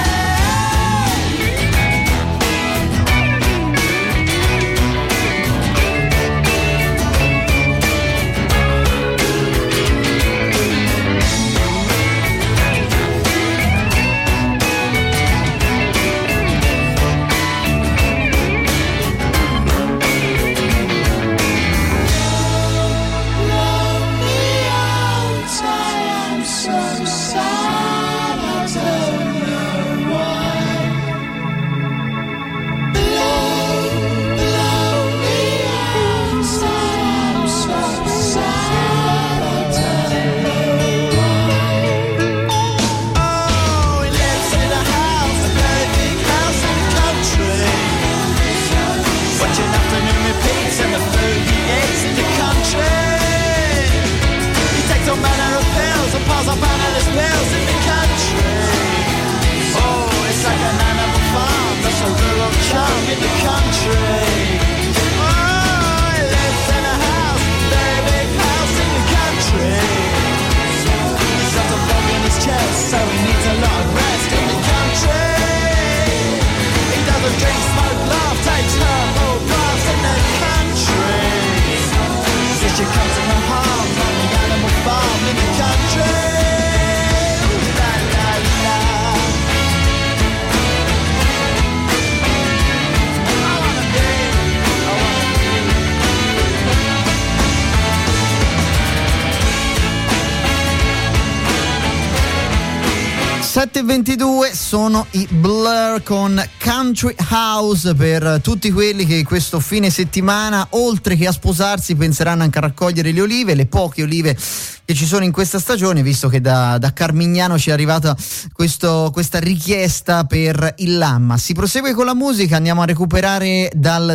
Sono i Blur con Country House, per tutti quelli che questo fine settimana, oltre che a sposarsi, penseranno anche a raccogliere le olive, le poche olive che ci sono in questa stagione, visto che da Carmignano ci è arrivata questa richiesta per il Lamma. Si prosegue con la musica, andiamo a recuperare dal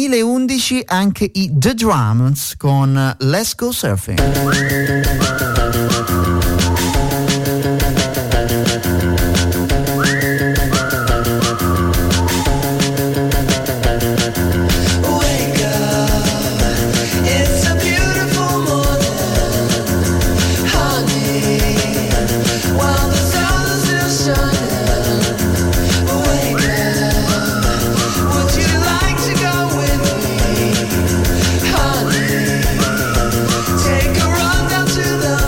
2011 anche i The Drums con Let's Go Surfing. Take a run down to the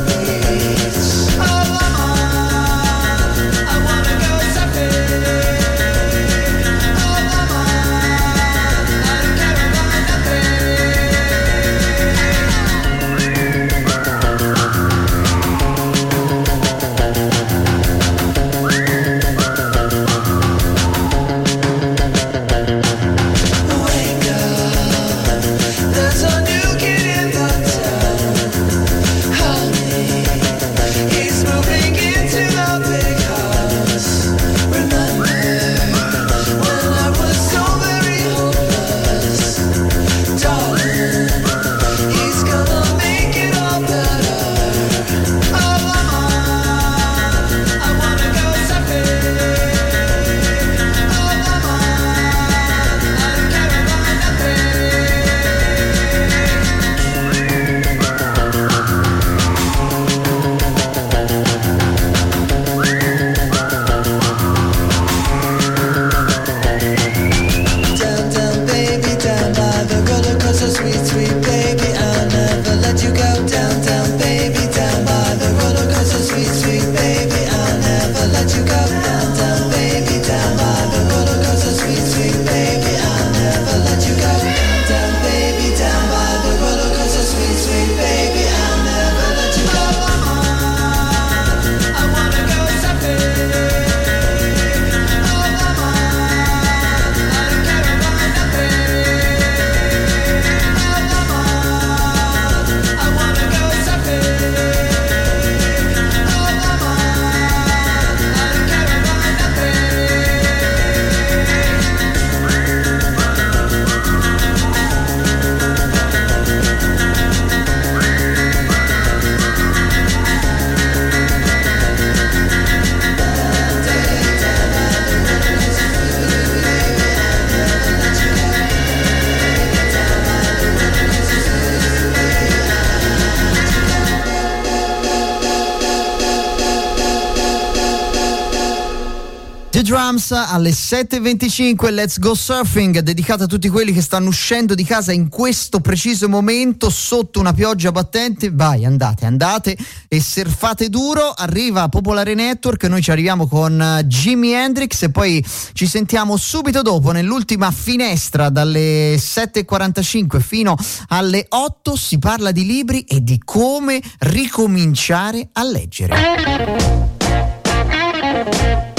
The Drums alle 7.25, Let's Go Surfing, dedicata a tutti quelli che stanno uscendo di casa in questo preciso momento sotto una pioggia battente. Vai, andate e surfate duro. Arriva Popolare Network, noi ci arriviamo con Jimi Hendrix e poi ci sentiamo subito dopo nell'ultima finestra dalle 7.45 fino alle 8. Si parla di libri e di come ricominciare a leggere.